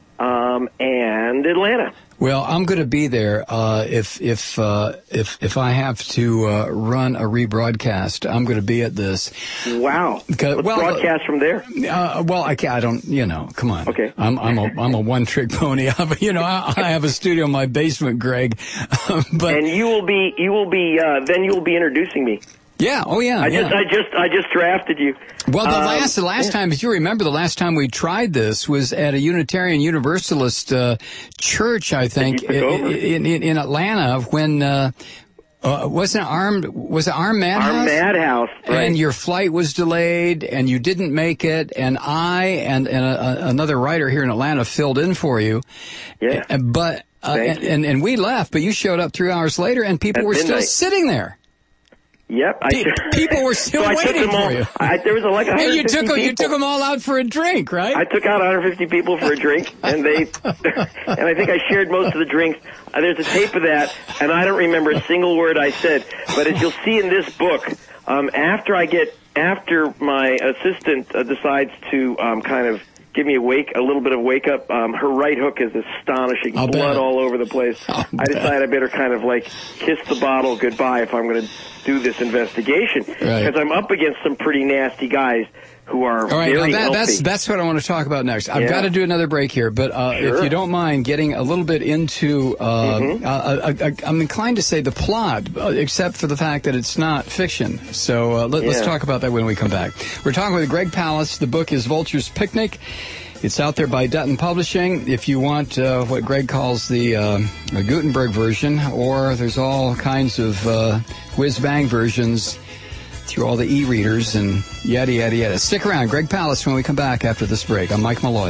and Atlanta. Well, I'm going to be there. If I have to run a rebroadcast, I'm going to be at this. Wow. Let's broadcast from there. I don't. Come on. Okay. I'm a one-trick pony. I have a studio in my basement, Greg. And you will be introducing me. Yeah. Oh, yeah. I just drafted you. Well, the last time, if you remember, the last time we tried this was at a Unitarian Universalist church, I think, in Atlanta, when was it Armed Madhouse? Armed Madhouse, right. And your flight was delayed, and you didn't make it, and I and another writer here in Atlanta filled in for you. Yeah. But and we left, but you showed up 3 hours later, and people were still sitting there. Yep. People were still waiting for you. There was like 150 people. You took them all out for a drink, right? I took out 150 people for a drink, and I think I shared most of the drinks. There's a tape of that, and I don't remember a single word I said. But as you'll see in this book, after my assistant decides to kind of give me a little bit of wake up. Her right hook is astonishing. Blood all over the place. I decided I better kind of like kiss the bottle goodbye if I'm going to do this investigation, because I'm up against some pretty nasty guys who are very healthy. That's what I want to talk about next. I've got to do another break here, but if you don't mind getting a little bit into, I'm inclined to say the plot, except for the fact that it's not fiction. So let's talk about that when we come back. We're talking with Greg Palast. The book is Vulture's Picnic. It's out there by Dutton Publishing. If you want what Greg calls the Gutenberg version, or there's all kinds of whiz-bang versions through all the e-readers and yada, yada, yada. Stick around. Greg Palast when we come back after this break. I'm Mike Malloy.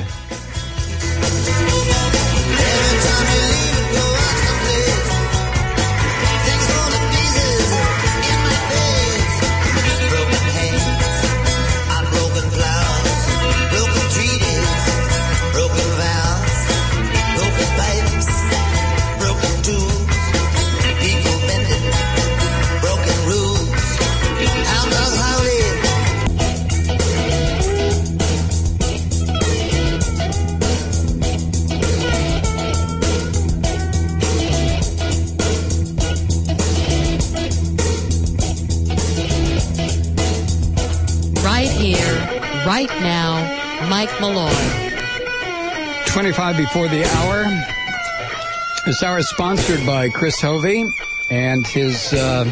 Now, Mike Malloy. 25 before the hour. This hour is sponsored by Chris Hovey and his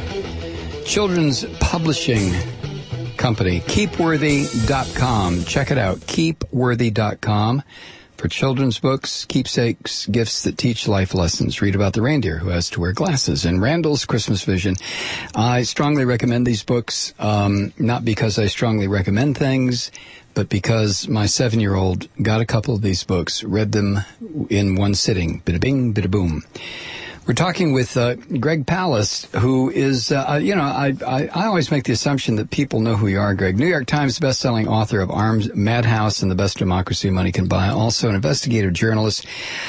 children's publishing company, Keepworthy.com. Check it out, Keepworthy.com. For children's books, keepsakes, gifts that teach life lessons. Read about the reindeer who has to wear glasses and Randall's Christmas Vision. I strongly recommend these books, not because I strongly recommend things, but because my 7-year-old got a couple of these books, read them in one sitting. Bida-bing, bida-boom. We're talking with Greg Palast, who is, I always make the assumption that people know who you are, Greg. New York Times bestselling author of Arms, Madhouse, and The Best Democracy Money Can Buy. Also an investigative journalist.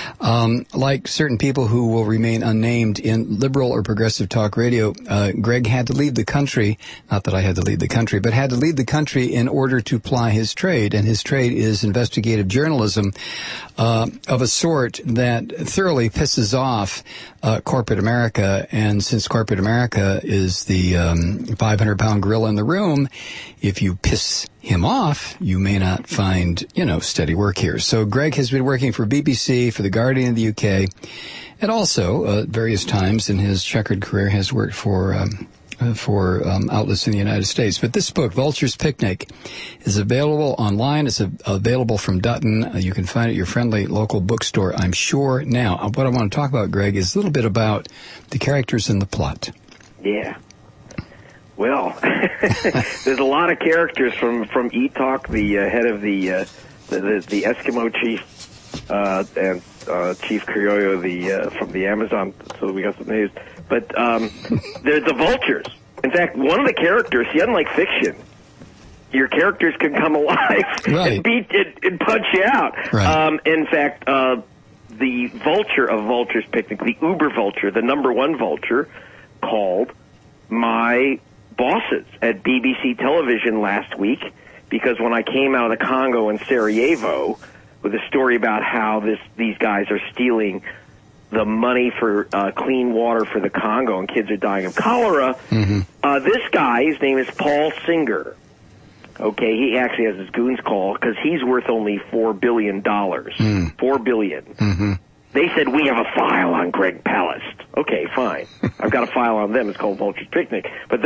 Like certain people who will remain unnamed in liberal or progressive talk radio, Greg had to leave the country, not that I had to leave the country, but had to leave the country in order to ply his trade. And his trade is investigative journalism of a sort that thoroughly pisses off corporate America, and since corporate America is the 500-pound gorilla in the room, if you piss him off, you may not find, steady work here. So Greg has been working for BBC, for The Guardian of the UK, and also at various times in his checkered career has worked for outlets in the United States. But this book, Vulture's Picnic, is available online. It's available from Dutton. You can find it at your friendly local bookstore, I'm sure. Now, what I want to talk about, Greg, is a little bit about the characters in the plot. Yeah. Well, there's a lot of characters from Etok, the head of the Eskimo chief, and Chief Criollo, from the Amazon. So we got some news. But there's the vultures. In fact, one of the characters, unlike fiction, your characters can come alive and beat it and punch you out. Right. In fact, the vulture of Vulture's Picnic, the uber vulture, the number one vulture, called my bosses at BBC television last week, because when I came out of the Congo in Sarajevo with a story about how these guys are stealing the money for clean water for the Congo and kids are dying of cholera. Mm-hmm. This guy, his name is Paul Singer. Okay, he actually has his goons call because he's worth only $4 billion. $4 billion. Mm-hmm. They said, we have a file on Greg Palast. Okay, fine. I've got a file on them. It's called Vulture's Picnic. But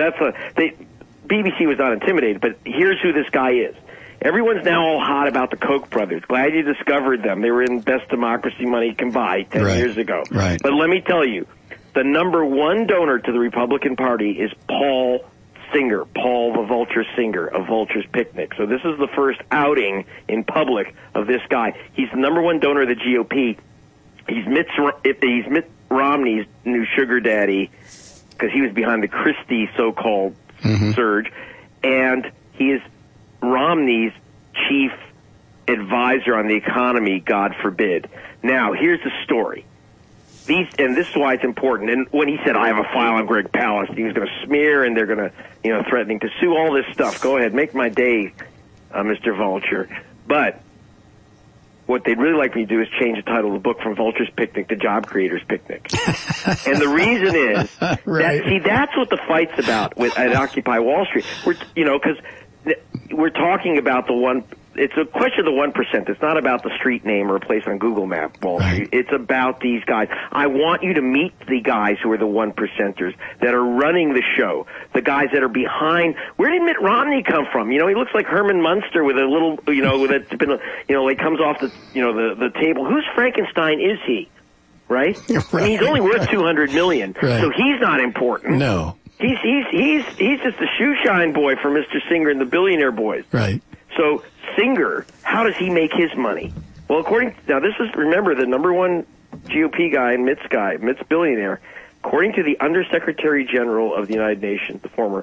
BBC was not intimidated, but here's who this guy is. Everyone's now all hot about the Koch brothers. Glad you discovered them. They were in Best Democracy Money Can Buy 10 years ago. Right. But let me tell you, the number one donor to the Republican Party is Paul Singer, Paul the Vulture Singer of Vulture's Picnic. So this is the first outing in public of this guy. He's the number one donor of the GOP. He's Mitt Romney's new sugar daddy because he was behind the Christie so-called surge. And he is Romney's chief advisor on the economy, God forbid. Now, here's the story. And this is why it's important. And when he said, I have a file on Greg Palast, he was going to smear and they're going to, threatening to sue, all this stuff. Go ahead, make my day, Mr. Vulture. But what they'd really like me to do is change the title of the book from Vulture's Picnic to Job Creators Picnic. And the reason is, that's what the fight's about at Occupy Wall Street. Because we're talking about it's a question of the 1%. It's not about the street name or a place on Google Map, Wall Street. It's about these guys. I want you to meet the guys who are the 1%ers that are running the show, the guys that are behind. Where did Mitt Romney come from? He looks like Herman Munster with a little, that's been, like comes off the table. Whose Frankenstein is he? Right? I mean, he's only worth $200 million, so he's not important. No. He's just a shoe shine boy for Mr. Singer and the Billionaire Boys. Right. So Singer, how does he make his money? Well, this is, remember, the number one GOP guy, Mitt's billionaire. According to the Undersecretary General of the United Nations, the former,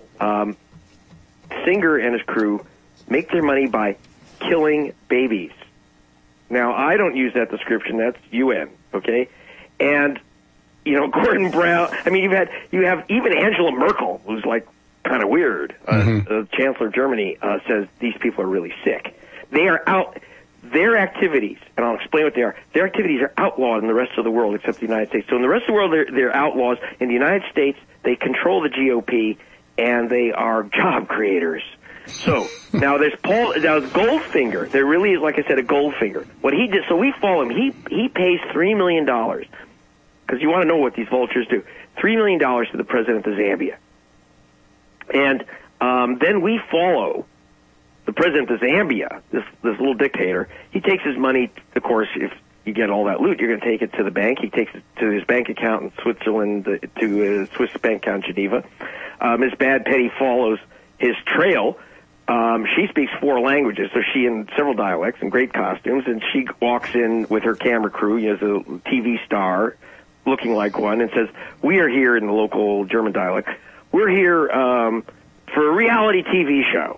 Singer and his crew make their money by killing babies. Now, I don't use that description. That's UN, okay? And Gordon Brown. I mean, you have even Angela Merkel, who's like kind of weird. The Chancellor of Germany says these people are really sick. They are out. Their activities, and I'll explain what they are. Their activities are outlawed in the rest of the world except the United States. So in the rest of the world, they're outlaws. In the United States, they control the GOP, and they are job creators. So now there's Goldfinger. There really is, like I said, a Goldfinger. What he did, so we follow him. He pays $3 million, because you want to know what these vultures do. $3 million to the president of Zambia. And then we follow the president of Zambia, this little dictator. He takes his money, of course, if you get all that loot, you're going to take it to the bank. He takes it to his bank account in Switzerland, to his Swiss bank account in Geneva. Ms. Bad Petty follows his trail. She speaks 4 languages, so she in several dialects in great costumes, and she walks in with her camera crew, as a TV star, looking like one, and says, "We are here," in the local German dialect, "we're here for a reality TV show.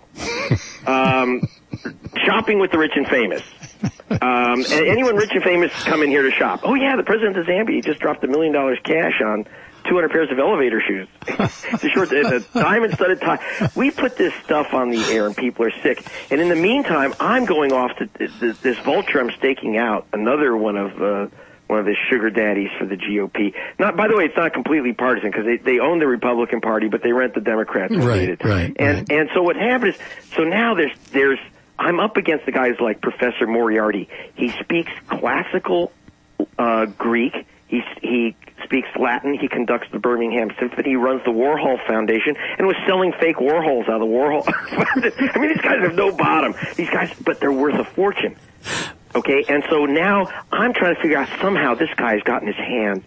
Shopping with the rich and famous. And anyone rich and famous come in here to shop." "Oh yeah, the president of Zambia just dropped $1 million cash on 200 pairs of elevator shoes." The diamond-studded tie. We put this stuff on the air, and people are sick. And in the meantime, I'm going off to this vulture I'm staking out, another one of the sugar daddies for the GOP. By the way, it's not completely partisan, because they own the Republican Party, but they rent the Democrats. Right. And so what happens is, so now there's I'm up against the guys like Professor Moriarty. He speaks classical Greek. He speaks Latin. He conducts the Birmingham Symphony. He runs the Warhol Foundation and was selling fake Warhols out of the Warhol. I mean, these guys have no bottom. These guys, but they're worth a fortune. Okay, and so now I'm trying to figure out, somehow this guy's gotten his hands.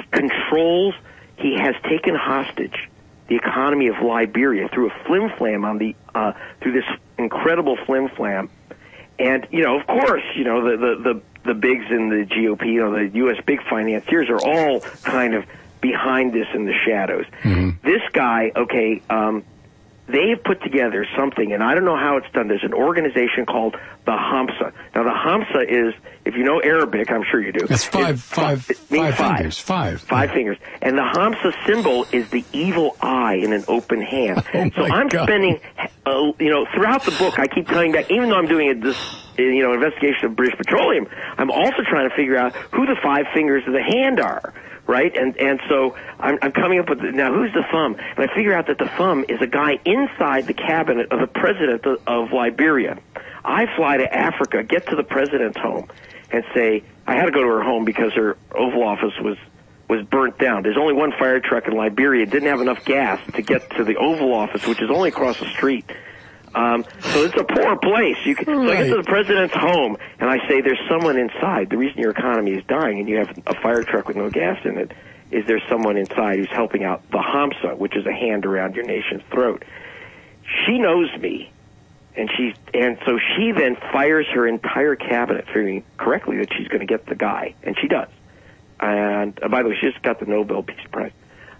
He has taken hostage the economy of Liberia through a flim-flam through this incredible flim-flam. And, of course, the bigs in the GOP, the U.S. big financiers are all kind of behind this in the shadows. Mm-hmm. This guy, they've put together something, and I don't know how it's done. There's an organization called the Hamsa. Now, the Hamsa is, if you know Arabic, I'm sure you do. It's five fingers. Five fingers. And the Hamsa symbol is the evil eye in an open hand. So I'm spending, throughout the book, I keep coming back, even though I'm doing this investigation of British Petroleum, I'm also trying to figure out who the 5 fingers of the hand are. Right? And so I'm coming up with, now who's the thumb? And I figure out that the thumb is a guy inside the cabinet of the president of Liberia. I fly to Africa, get to the president's home, and say, I had to go to her home because her Oval Office was burnt down. There's only one fire truck in Liberia. It didn't have enough gas to get to the Oval Office, which is only across the street. So it's a poor place. So I get to the president's home, and I say, there's someone inside. The reason your economy is dying and you have a fire truck with no gas in it is there's someone inside who's helping out the Hamsa, which is a hand around your nation's throat. She knows me, and so she then fires her entire cabinet, figuring correctly that she's going to get the guy, and she does. And by the way, she just got the Nobel Peace Prize.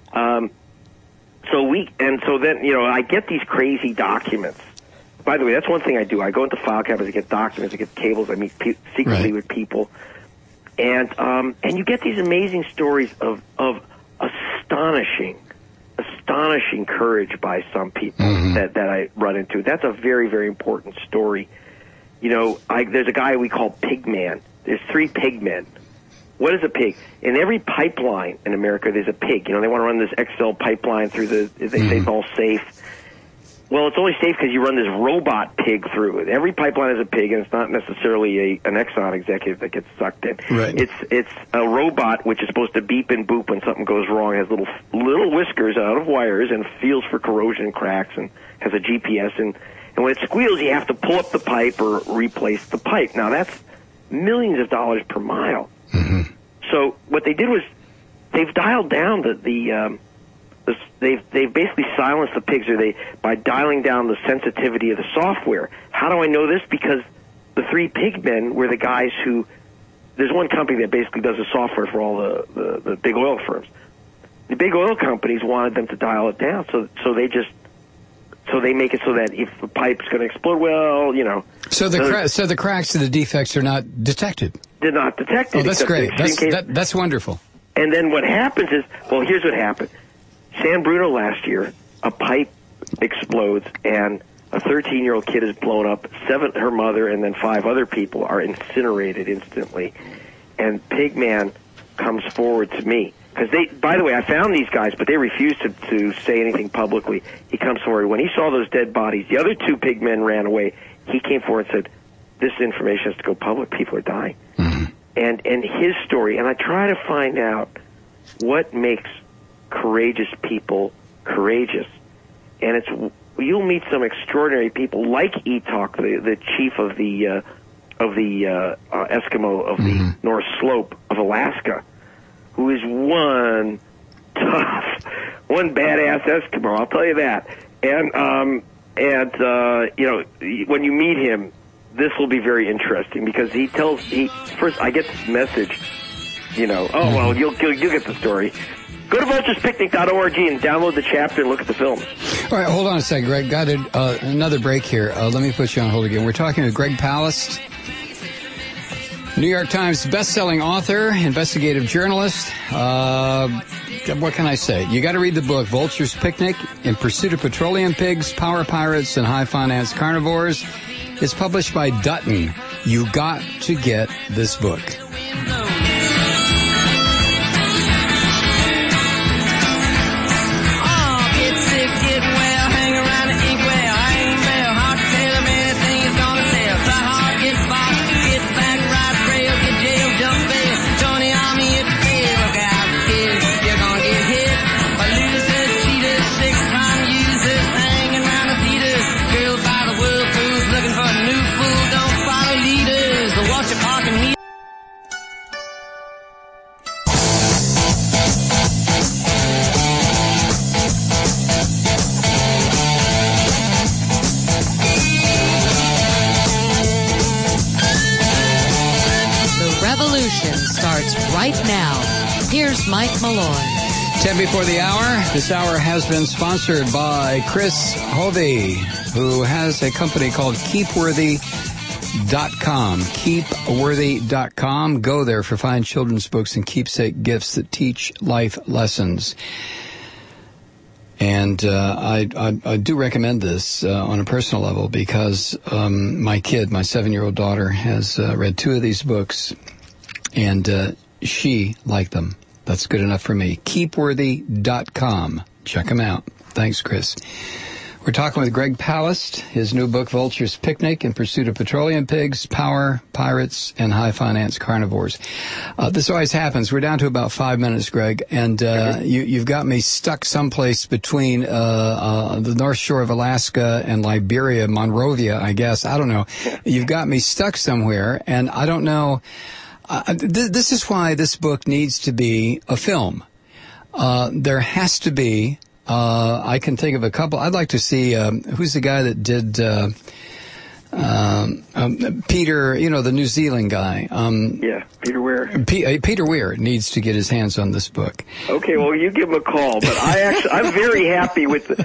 So then I get these crazy documents. By the way, that's one thing I do. I go into file cabinets, I get documents, I get cables, I meet secretly with people, and you get these amazing stories of astonishing courage by some people that I run into. That's a very, very important story. There's a guy we call Pigman. There's 3 pigmen. What is a pig? In every pipeline in America, there's a pig. They want to run this XL pipeline through they say it's all safe. Well, it's only safe because you run this robot pig through it. Every pipeline has a pig, and it's not necessarily an Exxon executive that gets sucked in. Right. It's a robot which is supposed to beep and boop when something goes wrong. It has little whiskers out of wires and feels for corrosion cracks and has a GPS. And when it squeals, you have to pull up the pipe or replace the pipe. Now, that's millions of dollars per mile. Mm-hmm. So what they did was they've dialed down they've basically silenced the pigs, by dialing down the sensitivity of the software. How do I know this? Because the 3 pigmen were the guys who, there's one company that basically does the software for all the big oil firms. The big oil companies wanted them to dial it down, so they make it so that if the pipe's going to explode, So the cracks and the defects are not detected. They're not detected. Oh, that's great. That's wonderful. And then what happens is, here's what happened. San Bruno last year, a pipe explodes and a 13-year-old kid is blown up. Her mother and then 5 other people are incinerated instantly. And Pigman comes forward to me because by the way, I found these guys, but they refused to say anything publicly. He comes forward. When he saw those dead bodies, the other 2 pig men ran away. He came forward and said, this information has to go public. People are dying. Mm-hmm. And his story, and I try to find out what makes courageous people courageous. And you'll meet some extraordinary people like Etok, the chief of the Eskimo of the North Slope of Alaska, who is one badass Eskimo, I'll tell you that. And when you meet him, this will be very interesting because first I get this message, well, you'll get the story. Go to vulturespicnic.org and download the chapter and look at the film. All right, hold on a second, Greg. Got another break here. Let me put you on hold again. We're talking to Greg Palast, New York Times best-selling author, investigative journalist. What can I say? You got to read the book, Vulture's Picnic, In Pursuit of Petroleum Pigs, Power Pirates, and High Finance Carnivores. It's published by Dutton. You got to get this book. Right now, here's Mike Malloy. 10 before the hour. This hour has been sponsored by Chris Hovey, who has a company called KeepWorthy.com. KeepWorthy.com. Go there for fine children's books and keepsake gifts that teach life lessons. And I do recommend this on a personal level because my 7-year-old daughter, has read 2 of these books, and she liked them. That's good enough for me. KeepWorthy.com. Check them out. Thanks, Chris. We're talking with Greg Palast, his new book, Vulture's Picnic, In Pursuit of Petroleum Pigs, Power, Pirates, and High Finance Carnivores. This always happens. We're down to about 5 minutes, Greg, and you've got me stuck someplace between the North Shore of Alaska and Liberia, Monrovia, I guess. I don't know. You've got me stuck somewhere, and I don't know. This is why this book needs to be a film. There has to be, I can think of a couple. I'd like to see, who's the guy that did, Peter, the New Zealand guy. Peter Weir. Peter Weir needs to get his hands on this book. Okay, well, you give him a call, but I'm very happy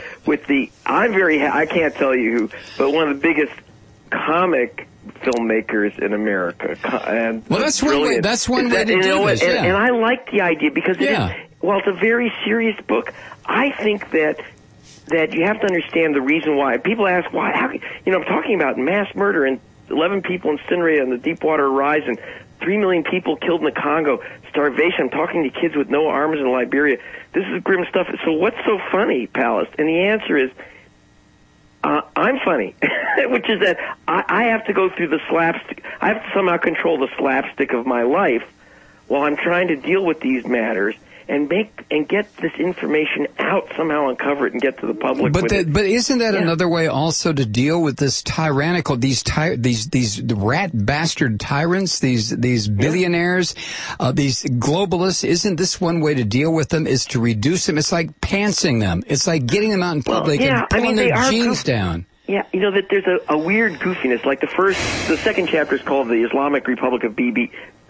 I can't tell you who, but one of the biggest comic filmmakers in America, and that's one way. That's one way to do this. And I like the idea because it's a very serious book. I think that you have to understand the reason why. People ask why. I'm talking about mass murder and 11 people incinerated on the Deepwater Horizon, 3 million people killed in the Congo, starvation. I'm talking to kids with no arms in Liberia. This is grim stuff. So what's so funny, Palast? And the answer is, I'm funny, which is that I have to go through the slapstick. I have to somehow control the slapstick of my life while I'm trying to deal with these matters and get this information out, somehow uncover it and get to the public. But isn't that another way also to deal with this tyrannical, these rat bastard tyrants, these billionaires, these globalists? Isn't this one way to deal with them? Is to reduce them? It's like pantsing them. It's like getting them out in public and pulling their jeans down. Yeah, that there's a weird goofiness. Like the second chapter is called the Islamic Republic of BP.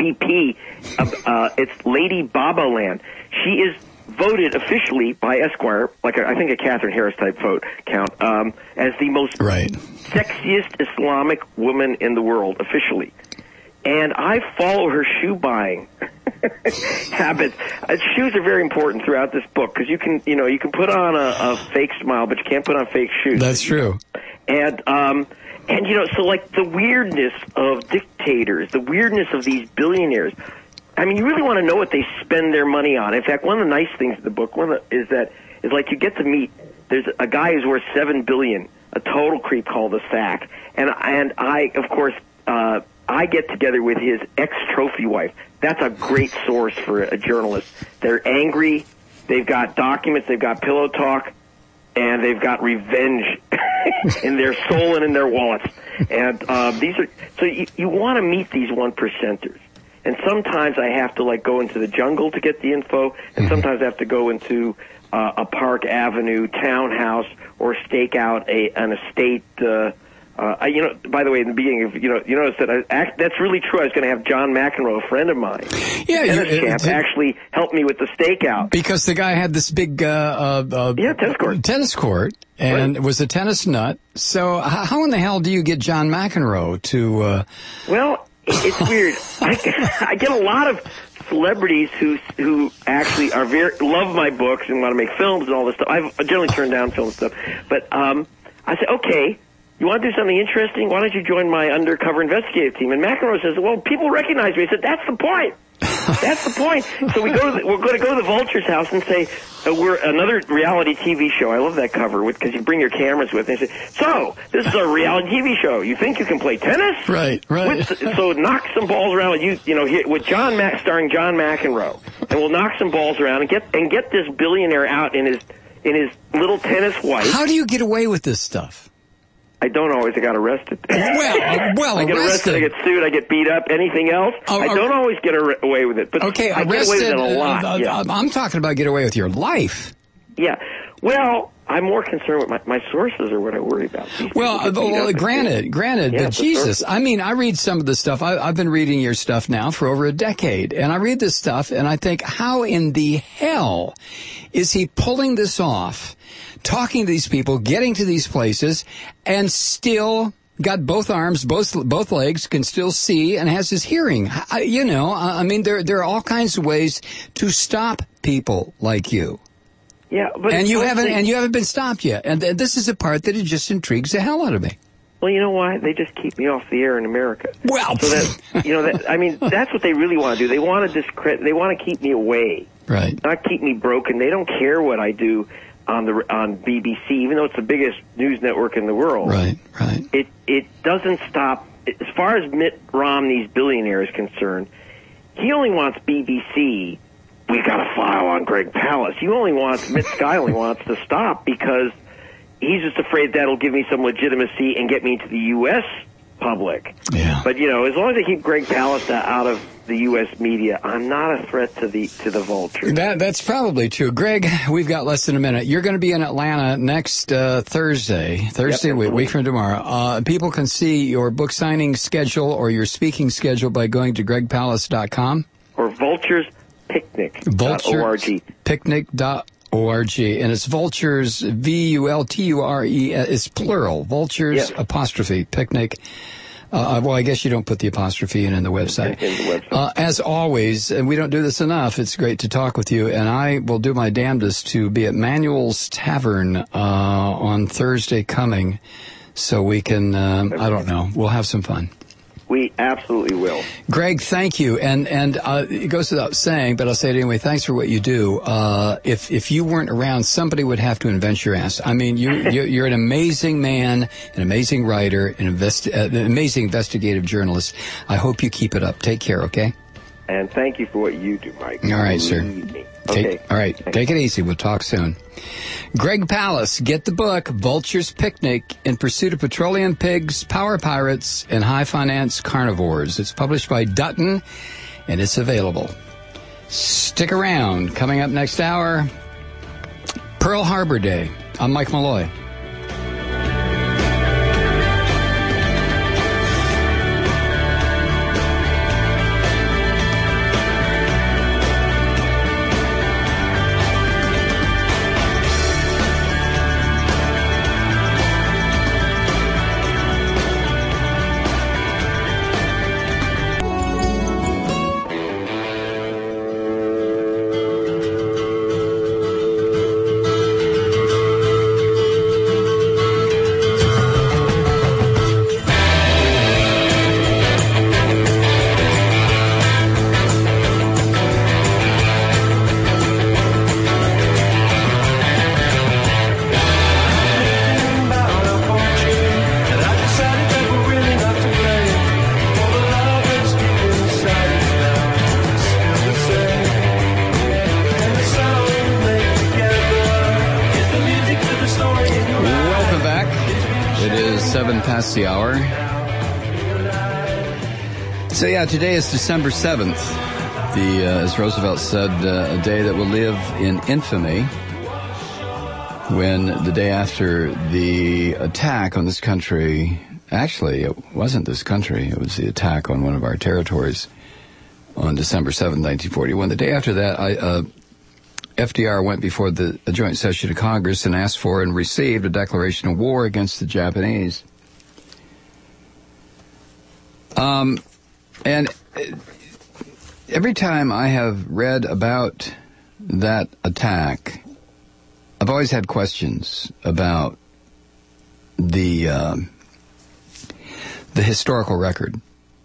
It's Lady Baba Land. She is voted officially by Esquire, like I think a Catherine Harris type vote count, as the most sexiest Islamic woman in the world officially. And I follow her shoe buying habits. Shoes are very important throughout this book because you can put on a fake smile, but you can't put on fake shoes. That's true. And so like the weirdness of dictators, the weirdness of these billionaires, I mean, you really want to know what they spend their money on. In fact, one of the nice things in the book is like you get to meet. There's a guy who's worth $7 billion, a total creep called the Sack, and I of course I get together with his ex-trophy wife. That's a great source for a journalist. They're angry. They've got documents. They've got pillow talk, and they've got revenge in their soul and in their wallets. And these are so you want to meet these 1%ers. And sometimes I have to like go into the jungle to get the info, and sometimes I have to go into a Park Avenue townhouse or stake out an estate. By the way, in the beginning, you notice that that's really true. I was going to have John McEnroe, a friend of mine, tennis champ, actually help me with the stakeout because the guy had this big tennis court, and was a tennis nut. So how in the hell do you get John McEnroe to? Well, it's weird. I get a lot of celebrities who actually are love my books and want to make films and all this stuff. I generally turn down film stuff, but I say, okay, you want to do something interesting? Why don't you join my undercover investigative team? And McEnroe says, well, people recognize me. I said, that's the point. That's the point. So we're going to go to the Vulture's house and say, we're another reality TV show. I love that cover because you bring your cameras with. And they say, so this is a reality TV show. You think you can play tennis? Right. So knock some balls around with with starring John McEnroe, and we'll knock some balls around and get this billionaire out in his little tennis white. How do you get away with this stuff? I don't always. I got arrested. Well, I get arrested. I get sued. I get beat up. Anything else? I don't always get away with it. But okay, I get away with it a lot. Yeah. I'm talking about get away with your life. Yeah. Well, I'm more concerned with my sources are what I worry about. Granted, but Jesus, I mean, I read some of the stuff. I've been reading your stuff now for over a decade, and I read this stuff, and I think, how in the hell is he pulling this off? Talking to these people, getting to these places, and still got both arms, both legs, can still see, and has his hearing. I mean, there are all kinds of ways to stop people like you. Yeah, but you haven't been stopped yet. And this is a part that it just intrigues the hell out of me. Well, you know why? They just keep me off the air in America. Well, so that's what they really want to do. They want to discredit. They want to keep me away, right? Not keep me broken. They don't care what I do on BBC, even though it's the biggest news network in the world. Right. It doesn't stop. As far as Mitt Romney's billionaire is concerned, he only wants BBC. We got a file on Greg Palast. Mitt Sky only wants to stop because he's just afraid that'll give me some legitimacy and get me into the U.S. public. Yeah. But as long as they keep Greg Palast out of the U.S. media, I'm not a threat to the Vulture. That's probably true. Greg, we've got less than a minute. You're going to be in Atlanta next Thursday, week from tomorrow. People can see your book signing schedule or your speaking schedule by going to gregpalast.com. Or vulturespicnic.org. Picnic.org. And it's Vultures, VULTURE, it's plural. Vultures, yes. apostrophe, picnic. Well, I guess you don't put the apostrophe in the website. As always, and we don't do this enough, it's great to talk with you, and I will do my damnedest to be at Manuel's Tavern on Thursday coming, so we can, I don't know, we'll have some fun. We absolutely will. Greg, thank you. And it goes without saying, but I'll say it anyway, thanks for what you do. If you weren't around, somebody would have to invent your ass. I mean, you're an amazing man, an amazing writer, an amazing investigative journalist. I hope you keep it up. Take care, okay? And thank you for what you do, Mike. All right, sir. Okay. All right. Thanks. Take it easy. We'll talk soon. Greg Palast, get the book, Vulture's Picnic, In Pursuit of Petroleum Pigs, Power Pirates, and High Finance Carnivores. It's published by Dutton, and it's available. Stick around. Coming up next hour, Pearl Harbor Day. I'm Mike Malloy. past the hour. So yeah, today is December 7th. As Roosevelt said, a day that will live in infamy, when the day after the attack on this country, actually it wasn't this country, it was the attack on one of our territories on December 7th, 1941. The day after that, FDR went before a joint session of Congress and asked for and received a declaration of war against the Japanese. And every time I have read about that attack, I've always had questions about the historical record.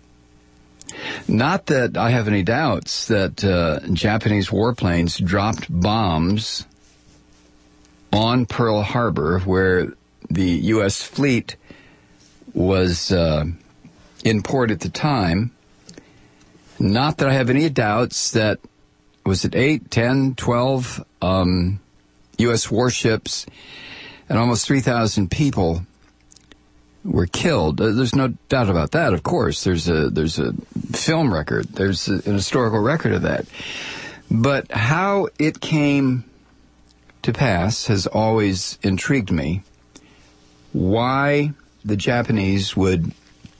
Not that I have any doubts that Japanese warplanes dropped bombs on Pearl Harbor, where the U.S. fleet was in port at the time. Not that I have any doubts that, was it 8, 10, 12 U.S. warships and almost 3,000 people were killed. There's no doubt about that, of course. There's a film record. There's an historical record of that. But how it came to pass has always intrigued me. Why the Japanese would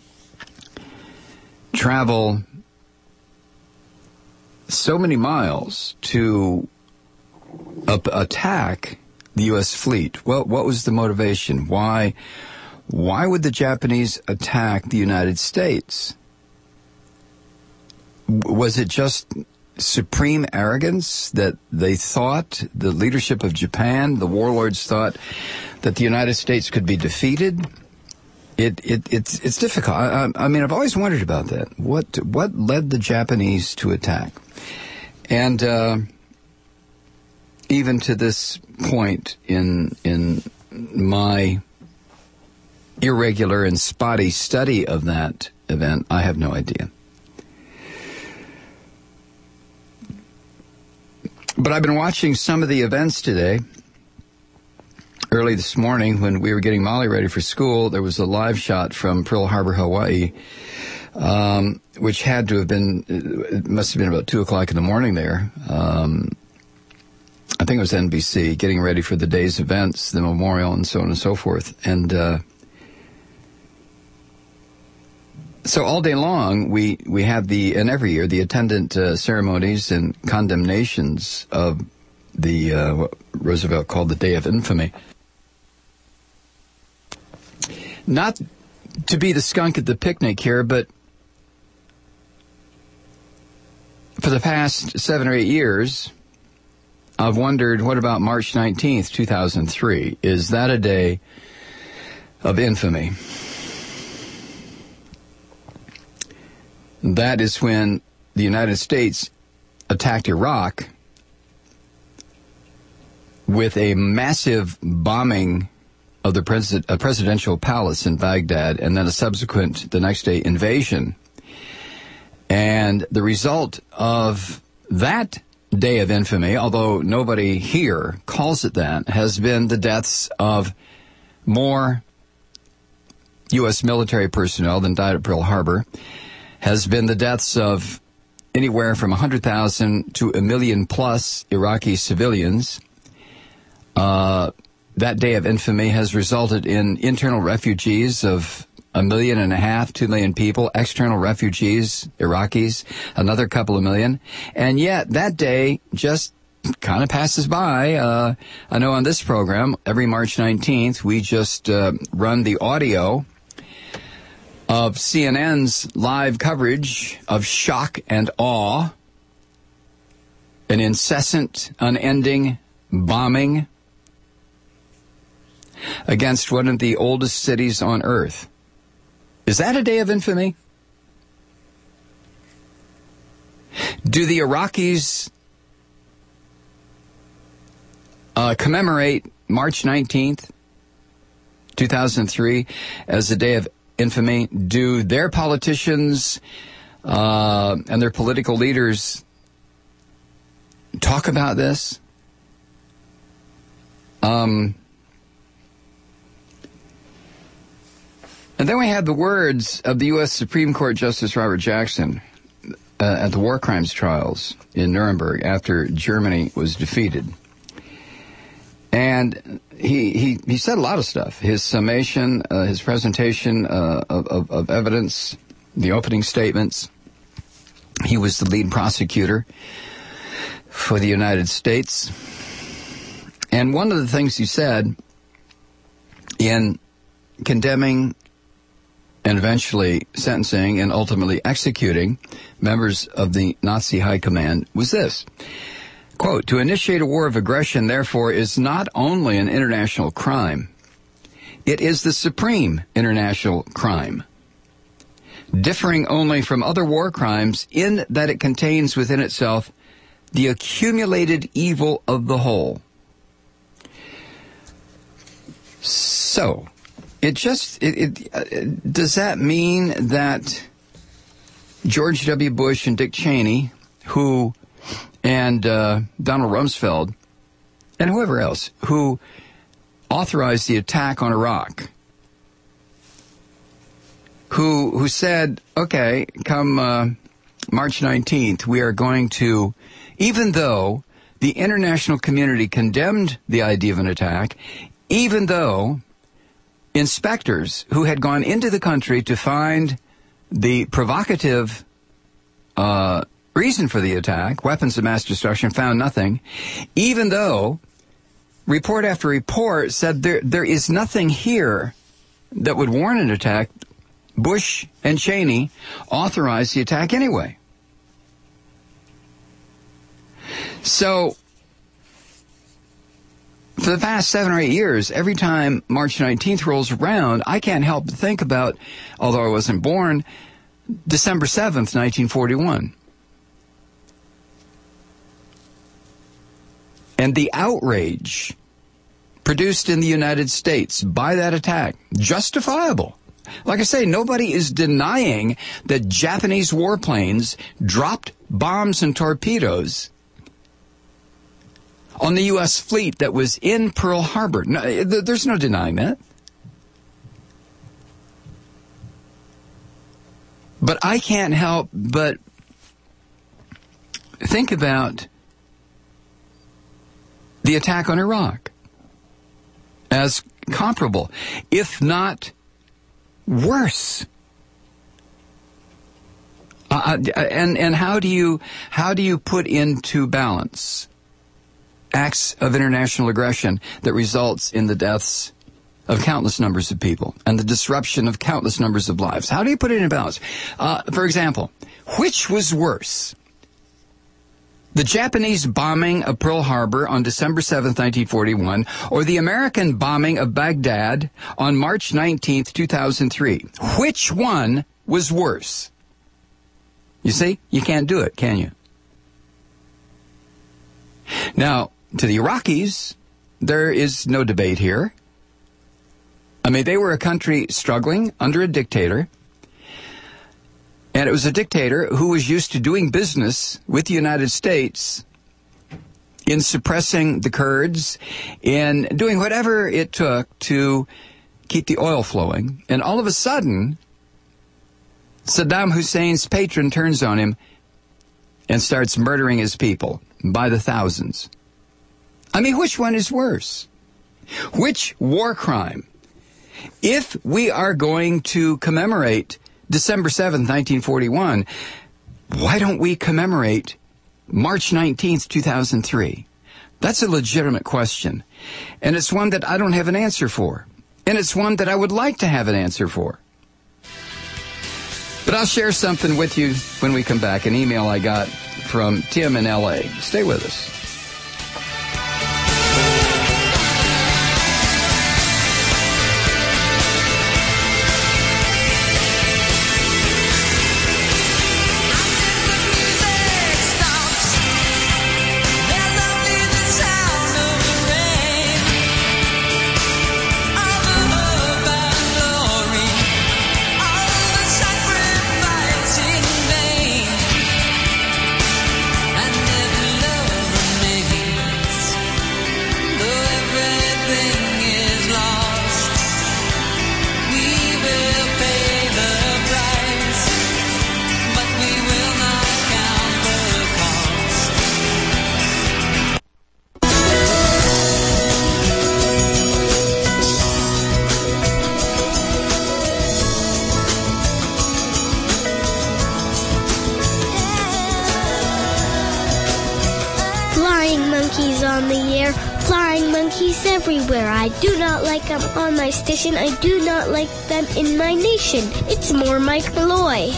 travel so many miles to attack the U.S. fleet. Well, what was the motivation? Why would the Japanese attack the United States? Was it just supreme arrogance that they thought, the leadership of Japan, the warlords thought, that the United States could be defeated? It's difficult. I mean, I've always wondered about that. What led the Japanese to attack? And even to this point in my irregular and spotty study of that event, I have no idea. But I've been watching some of the events today. Early this morning, when we were getting Molly ready for school, there was a live shot from Pearl Harbor, Hawaii, which had to have been, it must have been about 2 o'clock in the morning there. I think it was NBC, getting ready for the day's events, the memorial, and so on and so forth. And so all day long, we have and every year, the attendant ceremonies and condemnations of the, what Roosevelt called the Day of Infamy. Not to be the skunk at the picnic here, but for the past 7 or 8 years, I've wondered, what about March 19th, 2003? Is that a day of infamy? That is when the United States attacked Iraq with a massive bombing of the presidential palace in Baghdad, and then a subsequent, the next day, invasion. And the result of that day of infamy, although nobody here calls it that, has been the deaths of more U.S. military personnel than died at Pearl Harbor, has been the deaths of anywhere from 100,000 to 1 million plus Iraqi civilians. That day of infamy has resulted in internal refugees of 1.5 million, 2 million people, external refugees, Iraqis, another couple of million. And yet that day just kind of passes by. I know on this program, every March 19th, we just run the audio of CNN's live coverage of shock and awe, an incessant, unending bombing against one of the oldest cities on earth. Is that a day of infamy? Do the Iraqis commemorate March 19th, 2003 as a day of infamy? Do their politicians and their political leaders talk about this? And then we had the words of the U.S. Supreme Court Justice Robert Jackson at the war crimes trials in Nuremberg after Germany was defeated. And he said a lot of stuff. His summation, his presentation of evidence, the opening statements. He was the lead prosecutor for the United States. And one of the things he said in condemning and eventually sentencing and ultimately executing members of the Nazi high command was this. Quote, to initiate a war of aggression, therefore, is not only an international crime, it is the supreme international crime, differing only from other war crimes in that it contains within itself the accumulated evil of the whole. So, does that mean that George W. Bush and Dick Cheney, and Donald Rumsfeld, and whoever else, who authorized the attack on Iraq, who said, okay, come March 19th, we are going to, even though the international community condemned the idea of an attack, even though inspectors who had gone into the country to find the provocative reason for the attack, weapons of mass destruction, found nothing, even though report after report said there is nothing here that would warrant an attack, Bush and Cheney authorized the attack anyway. So, for the past 7 or 8 years, every time March 19th rolls around, I can't help but think about, although I wasn't born, December 7th, 1941. And the outrage produced in the United States by that attack, justifiable. Like I say, nobody is denying that Japanese warplanes dropped bombs and torpedoes on the U.S. fleet that was in Pearl Harbor. No, there's no denying that. But I can't help but think about the attack on Iraq as comparable, if not worse. And how do you put into balance acts of international aggression that results in the deaths of countless numbers of people and the disruption of countless numbers of lives? How do you put it in balance? For example, which was worse? The Japanese bombing of Pearl Harbor on December 7th, 1941, or the American bombing of Baghdad on March 19th, 2003? Which one was worse? You see, you can't do it, can you? Now, to the Iraqis, there is no debate here. I mean, they were a country struggling under a dictator, and it was a dictator who was used to doing business with the United States in suppressing the Kurds, in doing whatever it took to keep the oil flowing. And all of a sudden, Saddam Hussein's patron turns on him and starts murdering his people by the thousands. I mean, which one is worse? Which war crime? If we are going to commemorate December 7th, 1941, why don't we commemorate March 19th, 2003? That's a legitimate question. And it's one that I don't have an answer for. And it's one that I would like to have an answer for. But I'll share something with you when we come back, an email I got from Tim in L.A. Stay with us. monkeys on the air, flying monkeys everywhere. I do not like them on my station. I do not like them in my nation. It's more Mike Malloy.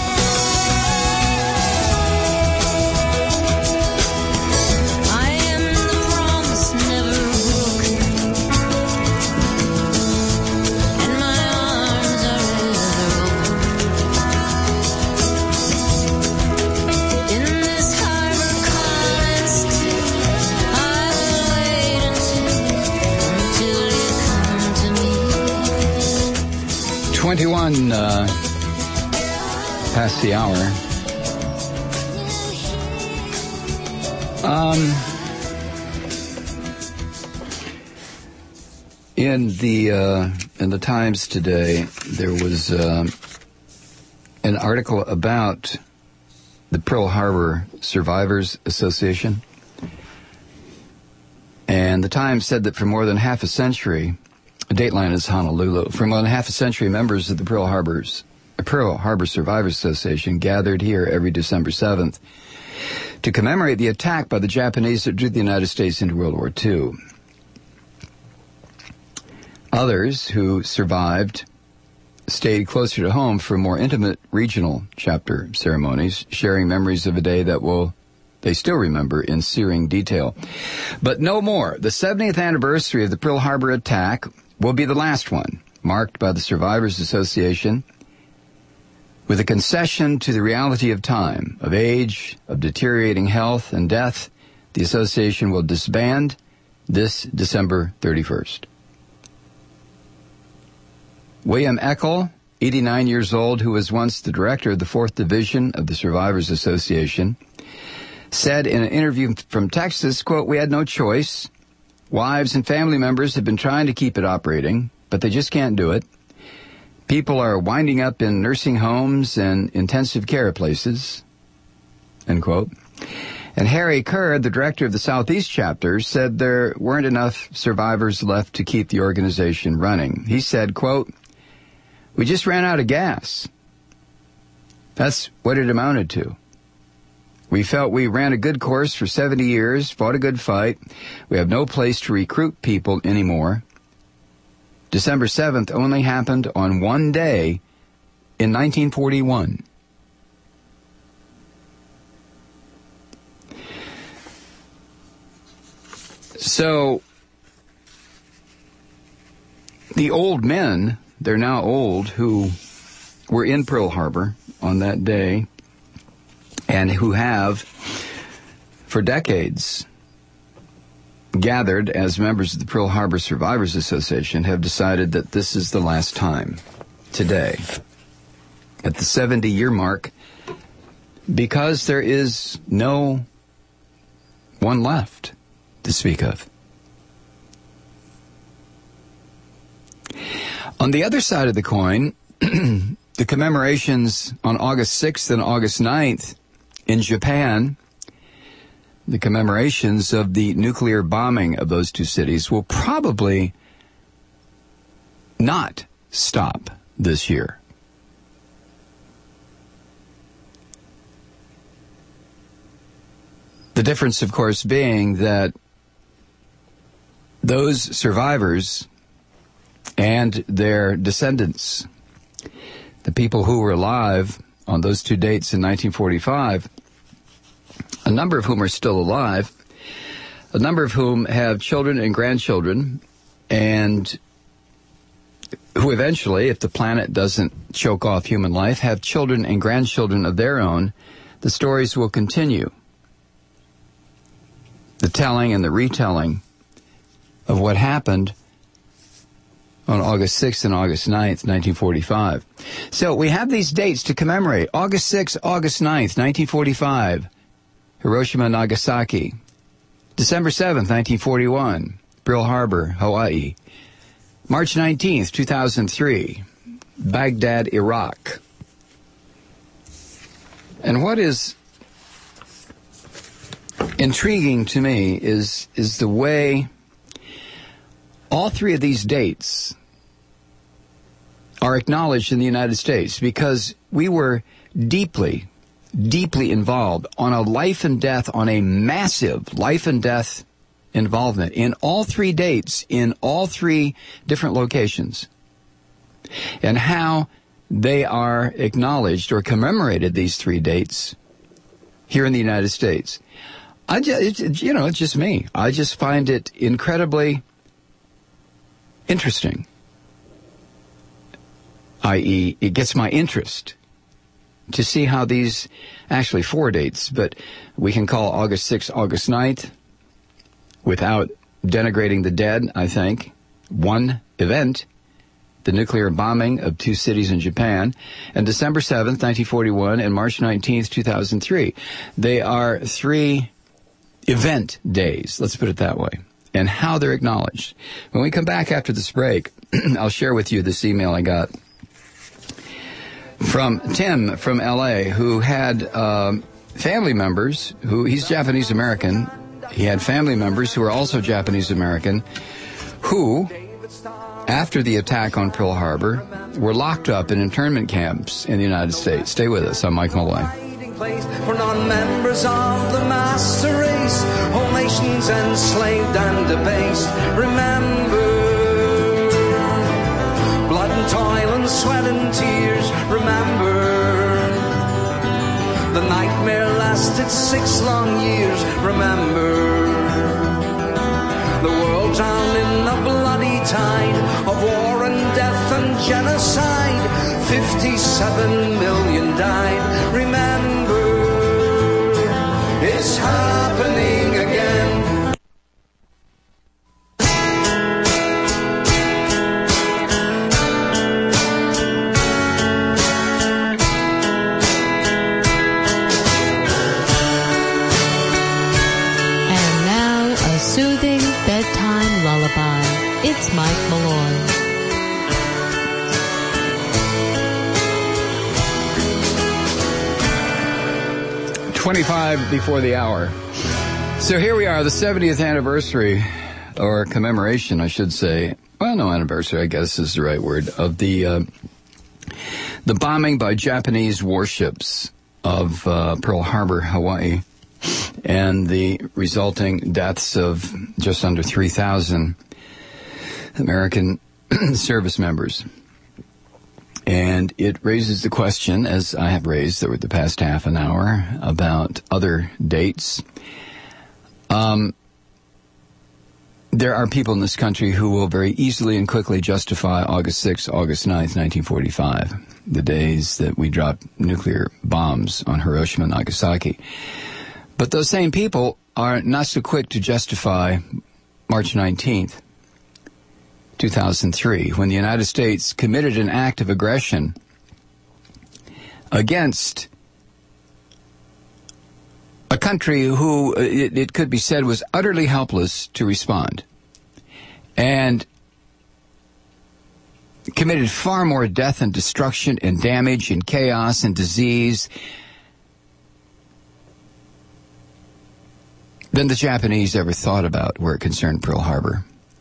Past the hour. In the Times today, there was an article about the Pearl Harbor Survivors Association, and the Times said that for more than half a century, Dateline is Honolulu. For more than half a century, members of the Pearl Harbor Survivors Association gathered here every December 7th to commemorate the attack by the Japanese that drew the United States into World War II. Others who survived stayed closer to home for more intimate regional chapter ceremonies, sharing memories of a day that they still remember in searing detail. But no more. The 70th anniversary of the Pearl Harbor attack will be the last one, marked by the Survivors Association with a concession to the reality of time, of age, of deteriorating health and death. The association will disband this December 31st. William Eckel, 89 years old, who was once the director of the 4th Division of the Survivors Association, said in an interview from Texas, quote, "We had no choice. Wives and family members have been trying to keep it operating, but they just can't do it. People are winding up in nursing homes and intensive care places," end quote. And Harry Kerr, the director of the Southeast chapter, said there weren't enough survivors left to keep the organization running. He said, quote, "We just ran out of gas." That's what it amounted to. "We felt we ran a good course for 70 years, fought a good fight. We have no place to recruit people anymore." December 7th only happened on one day in 1941. So, the old men, they're now old, who were in Pearl Harbor on that day, and who have, for decades, gathered as members of the Pearl Harbor Survivors Association, have decided that this is the last time, today, at the 70-year mark, because there is no one left to speak of. On the other side of the coin, the commemorations on August 6th and August 9th in Japan, the commemorations of the nuclear bombing of those two cities, will probably not stop this year. The difference, of course, being that those survivors and their descendants, the people who were alive on those two dates in 1945, a number of whom are still alive, a number of whom have children and grandchildren, and who eventually, if the planet doesn't choke off human life, have children and grandchildren of their own, the stories will continue. The telling and the retelling of what happened on August 6th and August 9th, 1945. So we have these dates to commemorate. August 6th, August 9th, 1945, Hiroshima, Nagasaki. December 7th, 1941, Pearl Harbor, Hawaii. March 19th, 2003, Baghdad, Iraq. And what is intriguing to me is the way all three of these dates are acknowledged in the United States, because we were deeply deeply involved on a life and death, on a massive life and death involvement in all three dates, in all three different locations, and how they are acknowledged or commemorated, these three dates, here in the United States. It's just me. I just find it incredibly interesting, i.e., it gets my interest to see how these, actually 4 dates, but we can call August 6th, August 9th, without denigrating the dead, I think, one event, the nuclear bombing of 2 cities in Japan, and December 7th, 1941, and March 19th, 2003. They are 3 event days, let's put it that way, and how they're acknowledged. When we come back after this break, I'll share with you this email I got from Tim from L.A., who had family members he's Japanese American. He had family members who are also Japanese American who, after the attack on Pearl Harbor, were locked up in internment camps in the United States. Stay with us. I'm Mike Malloy. For non-members of the master race, whole nations enslaved and debased. Remember, blood and toil and sweat and tears. Remember, the nightmare lasted 6 long years. Remember, the world drowned in a bloody tide of war and death and genocide. 57 million died. Remember, it's happening again. And now, a soothing bedtime lullaby. It's Mike Malloy. 25 before the hour. So here we are, the 70th anniversary, or commemoration, I should say. Well, no, anniversary, I guess is the right word, of the bombing by Japanese warships of Pearl Harbor, Hawaii, and the resulting deaths of just under 3,000 American service members. And it raises the question, as I have raised over the past half an hour, about other dates. There are people in this country who will very easily and quickly justify August 6th, August 9th, 1945, the days that we dropped nuclear bombs on Hiroshima and Nagasaki. But those same people are not so quick to justify March 19th. 2003, when the United States committed an act of aggression against a country who, it could be said, was utterly helpless to respond, and committed far more death and destruction and damage and chaos and disease than the Japanese ever thought about where it concerned Pearl Harbor.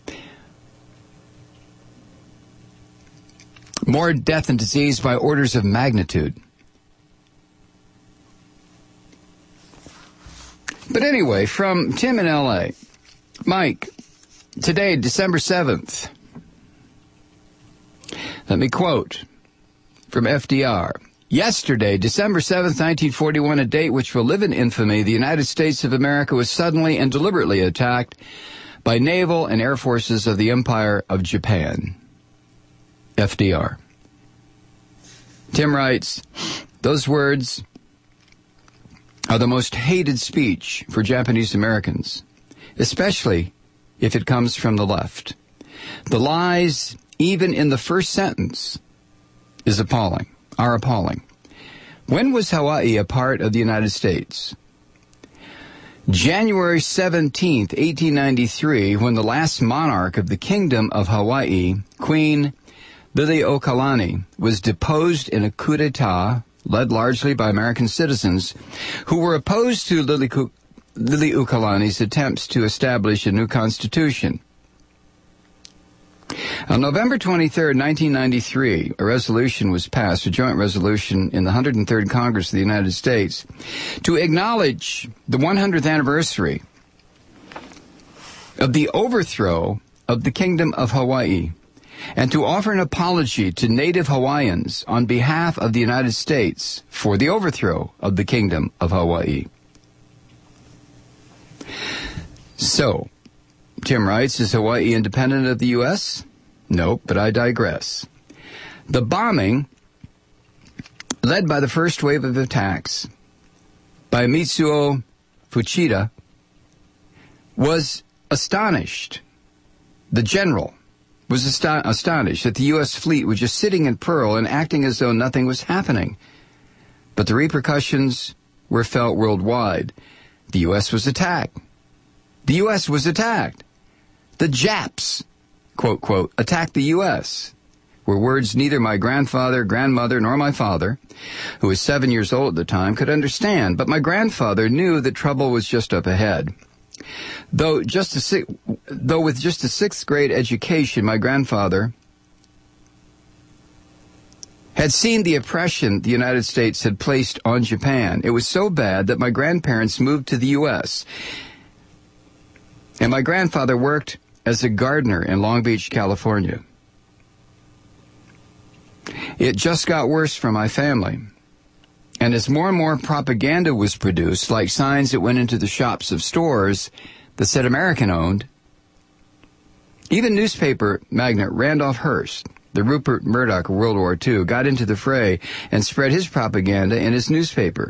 More death and disease by orders of magnitude. But anyway, from Tim in L.A., Mike, today, December 7th, let me quote from FDR. Yesterday, December 7th, 1941, a date which will live in infamy, the United States of America was suddenly and deliberately attacked by naval and air forces of the Empire of Japan. FDR. Tim writes, those words are the most hated speech for Japanese Americans, especially if it comes from the left. The lies, even in the first sentence, are appalling. When was Hawaii a part of the United States? January 17th, 1893, when the last monarch of the Kingdom of Hawaii, Queen Liliuokalani, was deposed in a coup d'etat led largely by American citizens who were opposed to Liliuokalani's attempts to establish a new constitution. On November 23rd, 1993, a resolution was passed, a joint resolution in the 103rd Congress of the United States, to acknowledge the 100th anniversary of the overthrow of the Kingdom of Hawaii, and to offer an apology to Native Hawaiians on behalf of the United States for the overthrow of the Kingdom of Hawaii. So, Tim writes, is Hawaii independent of the U.S.? No, but I digress. The bombing, led by the first wave of attacks by Mitsuo Fuchida, was astonished. The general was astonished that the U.S. fleet was just sitting in Pearl and acting as though nothing was happening. But the repercussions were felt worldwide. The U.S. was attacked. The U.S. was attacked. The Japs, quote, quote, attacked the U.S., were words neither my grandfather, grandmother, nor my father, who was 7 years old at the time, could understand. But my grandfather knew that trouble was just up ahead. Though with just a sixth grade education, my grandfather had seen the oppression the United States had placed on Japan. It was so bad that my grandparents moved to the U.S., and my grandfather worked as a gardener in Long Beach, California. It just got worse for my family. And as more and more propaganda was produced, like signs that went into the shops of stores that said American-owned, even newspaper magnate Randolph Hearst, the Rupert Murdoch of World War II, got into the fray and spread his propaganda in his newspaper.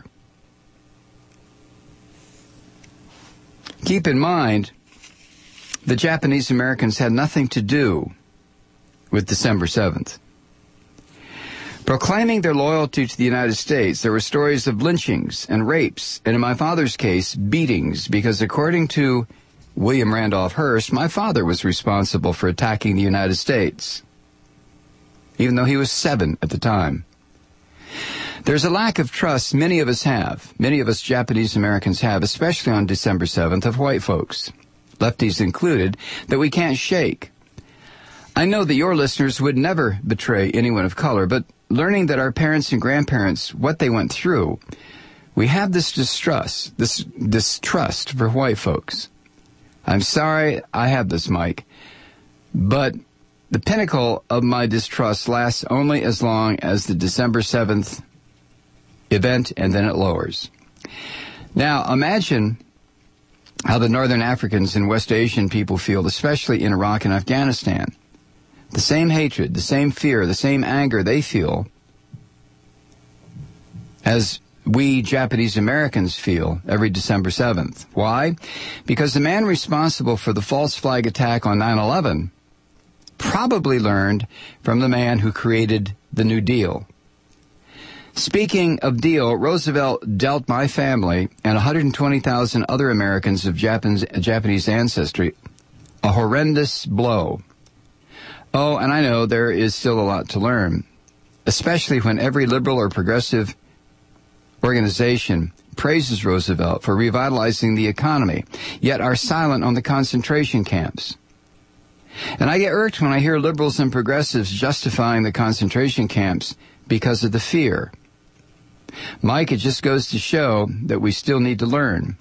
Keep in mind, the Japanese Americans had nothing to do with December 7th. Proclaiming their loyalty to the United States, there were stories of lynchings and rapes, and in my father's case, beatings, because according to William Randolph Hearst, my father was responsible for attacking the United States, even though he was 7 at the time. There's a lack of trust many of us Japanese Americans have, especially on December 7th, of white folks, lefties included, that we can't shake. I know that your listeners would never betray anyone of color, but learning that our parents and grandparents, what they went through, we have this distrust, this distrust for white folks. I'm sorry I have this, Mike, but the pinnacle of my distrust lasts only as long as the December 7th event, and then it lowers. Now, imagine how the Northern Africans and West Asian people feel, especially in Iraq and Afghanistan. The same hatred, the same fear, the same anger they feel as we Japanese Americans feel every December 7th. Why? Because the man responsible for the false flag attack on 9/11 probably learned from the man who created the New Deal. Speaking of deal, Roosevelt dealt my family and 120,000 other Americans of Japanese ancestry a horrendous blow. Oh, and I know there is still a lot to learn, especially when every liberal or progressive organization praises Roosevelt for revitalizing the economy, yet are silent on the concentration camps. And I get irked when I hear liberals and progressives justifying the concentration camps because of the fear. Mike, it just goes to show that we still need to learn.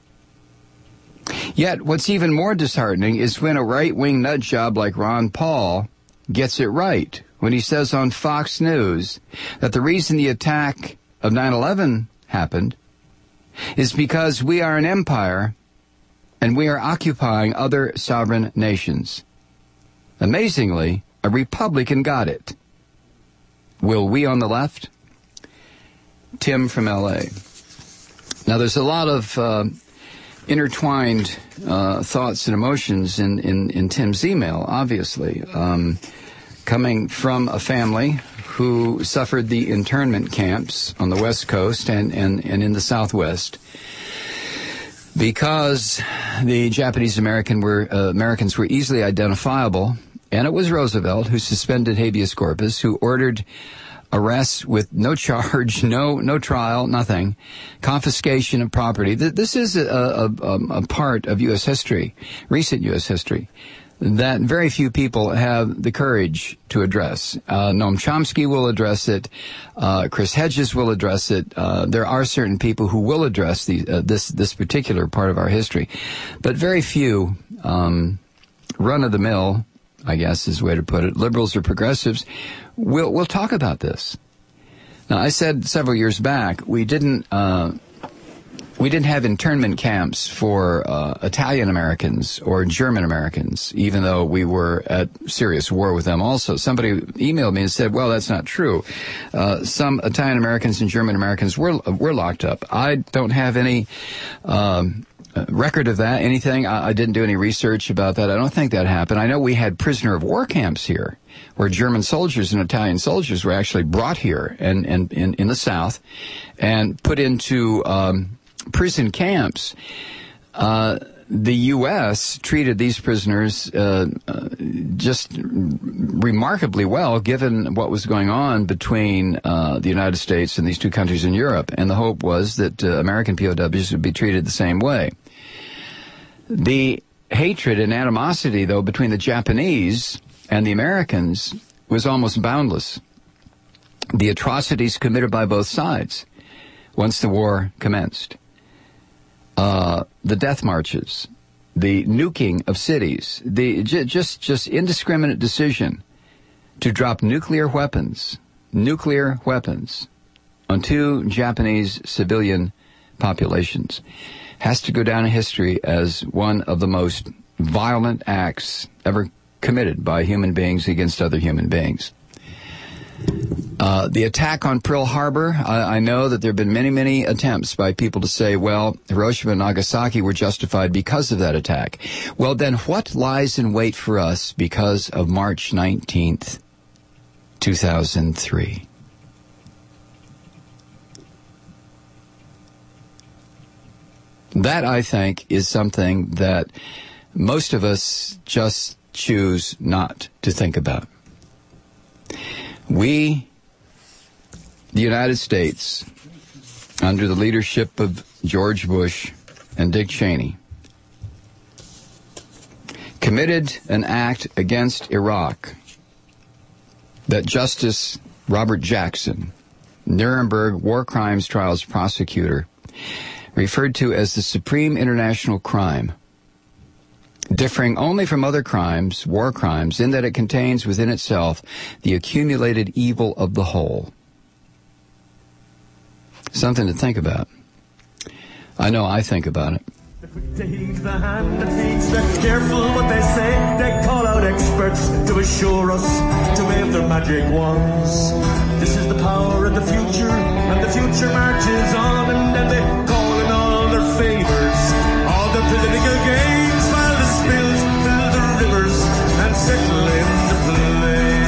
Yet, what's even more disheartening is when a right-wing nut job like Ron Paul gets it right, when he says on Fox News that the reason the attack of 9/11 happened is because we are an empire and we are occupying other sovereign nations. Amazingly, a Republican got it. Will we on the left? Tim from L.A. Now, there's a lot of intertwined thoughts and emotions in Tim's email, obviously, coming from a family who suffered the internment camps on the West Coast and in the Southwest because the Japanese Americans were easily identifiable, and it was Roosevelt who suspended habeas corpus, who ordered arrests with no charge, no trial, nothing, confiscation of property. This is a part of U.S. history, recent U.S. history, that very few people have the courage to address. Noam Chomsky will address it. Chris Hedges will address it. There are certain people who will address this particular part of our history, but very few run-of-the-mill, I guess is the way to put it, liberals or progressives will talk about this. Now, I said several years back we didn't have internment camps for Italian Americans or German Americans, even though we were at serious war with them also. Somebody emailed me and said, well, that's not true. Some Italian Americans and German Americans were locked up. I don't have any record of that, anything. I didn't do any research about that. I don't think that happened. I know we had prisoner of war camps here, where German soldiers and Italian soldiers were actually brought here and in the South and put into prison camps. The U.S. treated these prisoners just remarkably well, given what was going on between the United States and these two countries in Europe. And the hope was that American POWs would be treated the same way. The hatred and animosity, though, between the Japanese and the Americans was almost boundless. The atrocities committed by both sides once the war commenced. The death marches, the nuking of cities, the just indiscriminate decision to drop nuclear weapons on two Japanese civilian populations has to go down in history as one of the most violent acts ever committed by human beings against other human beings. The attack on Pearl Harbor, I know that there have been many attempts by people to say, well, Hiroshima and Nagasaki were justified because of that attack. Well, then what lies in wait for us because of March 19th, 2003? That, I think, is something that most of us just choose not to think about. We, the United States, under the leadership of George Bush and Dick Cheney, committed an act against Iraq that Justice Robert Jackson, Nuremberg war crimes trials prosecutor, referred to as the supreme international crime, differing only from other crimes, war crimes, in that it contains within itself the accumulated evil of the whole. Something to think about. I know I think about it. To heed the hand that feeds the careful what they say. They call out experts to assure us to wave their magic wands. This is the power of the future, and the future marches on, and then they call in all their favors, all the political gains, while the spills fill the rivers and settle into play.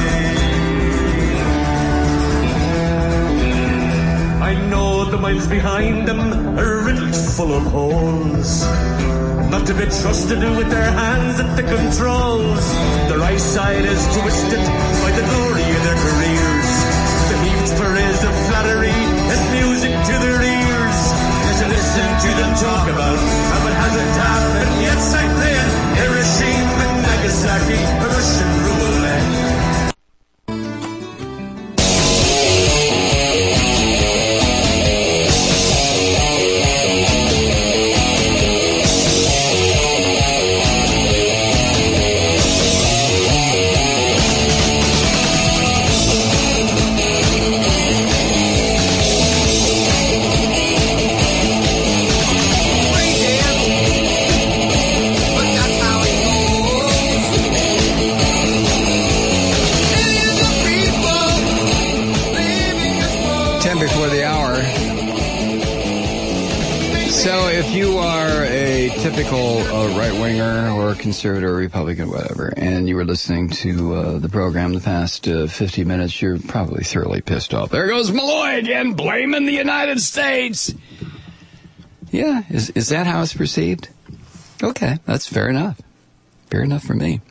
I know the minds behind them are riddled full of holes, not to be trusted with their hands at the controls. Their eyesight is twisted by the glory of their careers. The heaped praise of flattery is music to their ears. As I listen to them talk about how it hasn't happened yet, I playing Hiroshima and Nagasaki, a Russian roulette. Typical right-winger or conservative or Republican, whatever, and you were listening to the program the past 50 minutes, you're probably thoroughly pissed off. There goes Malloy again, blaming the United States. Yeah, is that how it's perceived? Okay, that's fair enough. Fair enough for me.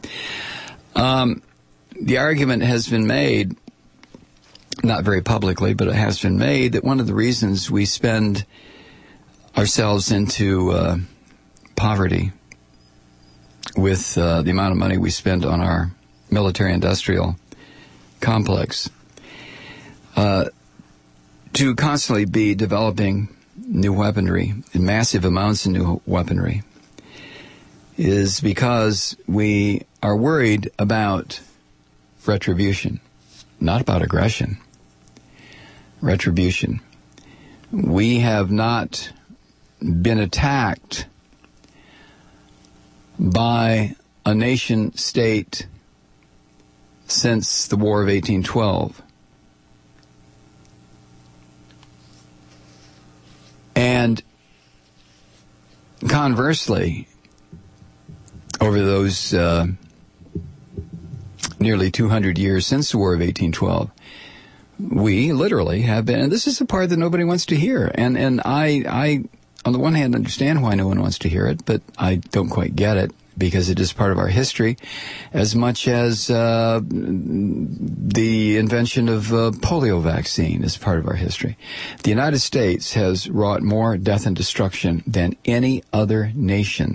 The argument has been made, not very publicly, but it has been made, that one of the reasons we spend ourselves into poverty with the amount of money we spend on our military-industrial complex, to constantly be developing new weaponry, in massive amounts of new weaponry, is because we are worried about retribution, not about aggression. Retribution. We have not been attacked by a nation state since the War of 1812. And conversely, over those nearly 200 years since the War of 1812, we literally have been, and this is the part that nobody wants to hear, and I on the one hand understand why no one wants to hear it, but I don't quite get it, because it is part of our history, as much as the invention of polio vaccine is part of our history. The United States has wrought more death and destruction than any other nation,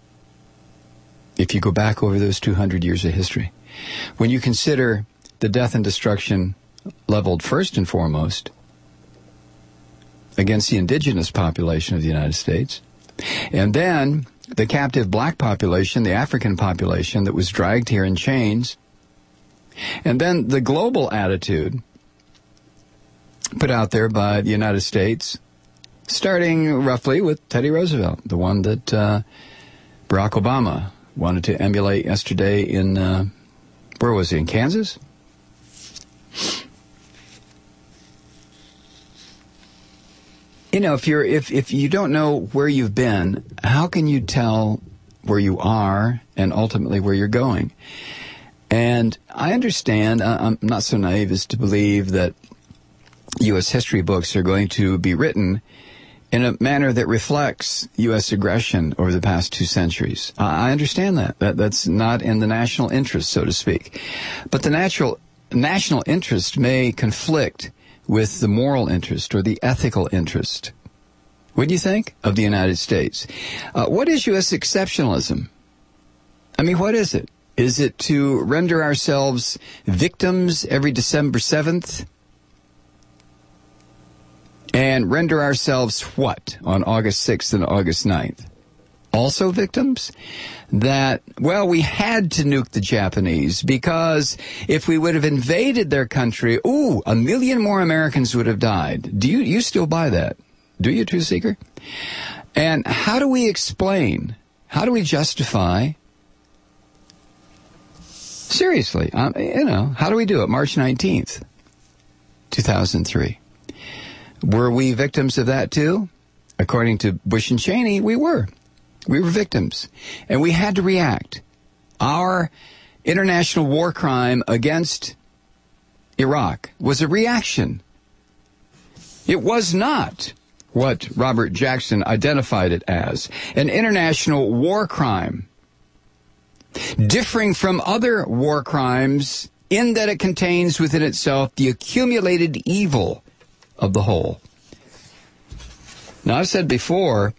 if you go back over those 200 years of history. When you consider the death and destruction leveled first and foremost against the indigenous population of the United States, and then the captive black population, the African population that was dragged here in chains, and then the global attitude put out there by the United States, starting roughly with Teddy Roosevelt, the one that Barack Obama wanted to emulate yesterday in, where was he, in Kansas? You know, if you don't know where you've been, how can you tell where you are and ultimately where you're going? And I understand, I'm not so naive as to believe that U.S. history books are going to be written in a manner that reflects U.S. aggression over the past 2 centuries. I understand that. That's not in the national interest, so to speak. But the national interest may conflict with the moral interest or the ethical interest. What do you think of the United States? What is U.S. exceptionalism? I mean, what is it? Is it to render ourselves victims every December 7th? And render ourselves what on August 6th and August 9th? Also victims? That, well, we had to nuke the Japanese because if we would have invaded their country, 1 million more Americans would have died. Do you still buy that? Do you, Truth Seeker? And how do we explain, how do we justify, seriously, how do we do it? March 19th, 2003. Were we victims of that too? According to Bush and Cheney, we were. We were victims, and we had to react. Our international war crime against Iraq was a reaction. It was not what Robert Jackson identified it as, an international war crime, differing from other war crimes in that it contains within itself the accumulated evil of the whole. Now, I've said before,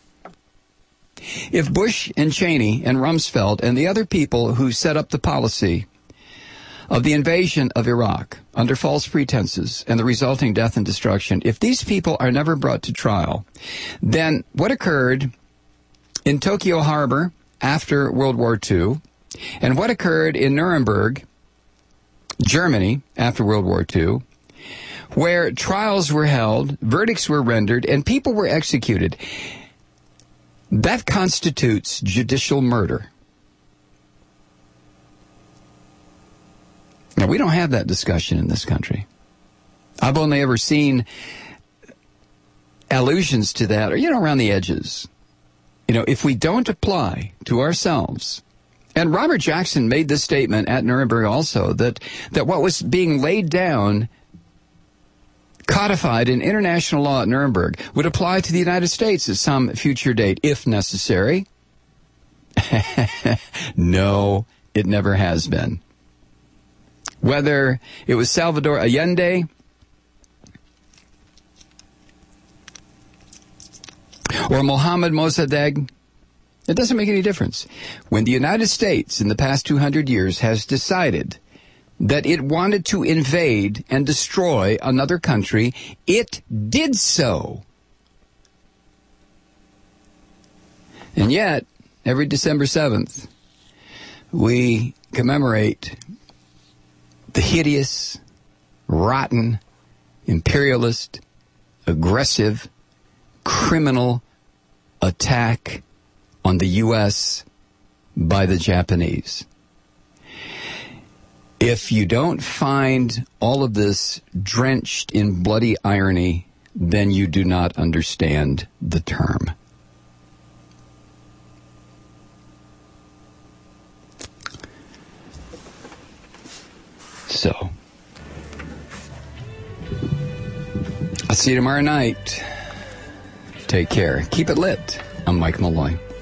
if Bush and Cheney and Rumsfeld and the other people who set up the policy of the invasion of Iraq under false pretenses and the resulting death and destruction, if these people are never brought to trial, then what occurred in Tokyo Harbor after World War II and what occurred in Nuremberg, Germany, after World War II, where trials were held, verdicts were rendered, and people were executed, that constitutes judicial murder. Now, we don't have that discussion in this country. I've only ever seen allusions to that, or, around the edges. If we don't apply to ourselves, and Robert Jackson made this statement at Nuremberg also, that what was being laid down, codified in international law at Nuremberg, would apply to the United States at some future date, if necessary. No, it never has been. Whether it was Salvador Allende or Mohammad Mossadegh It doesn't make any difference. When the United States in the past 200 years has decided that it wanted to invade and destroy another country, it did so. And yet, every December 7th, we commemorate the hideous, rotten, imperialist, aggressive, criminal attack on the U.S. by the Japanese. If you don't find all of this drenched in bloody irony, then you do not understand the term. So, I'll see you tomorrow night. Take care. Keep it lit. I'm Mike Malloy.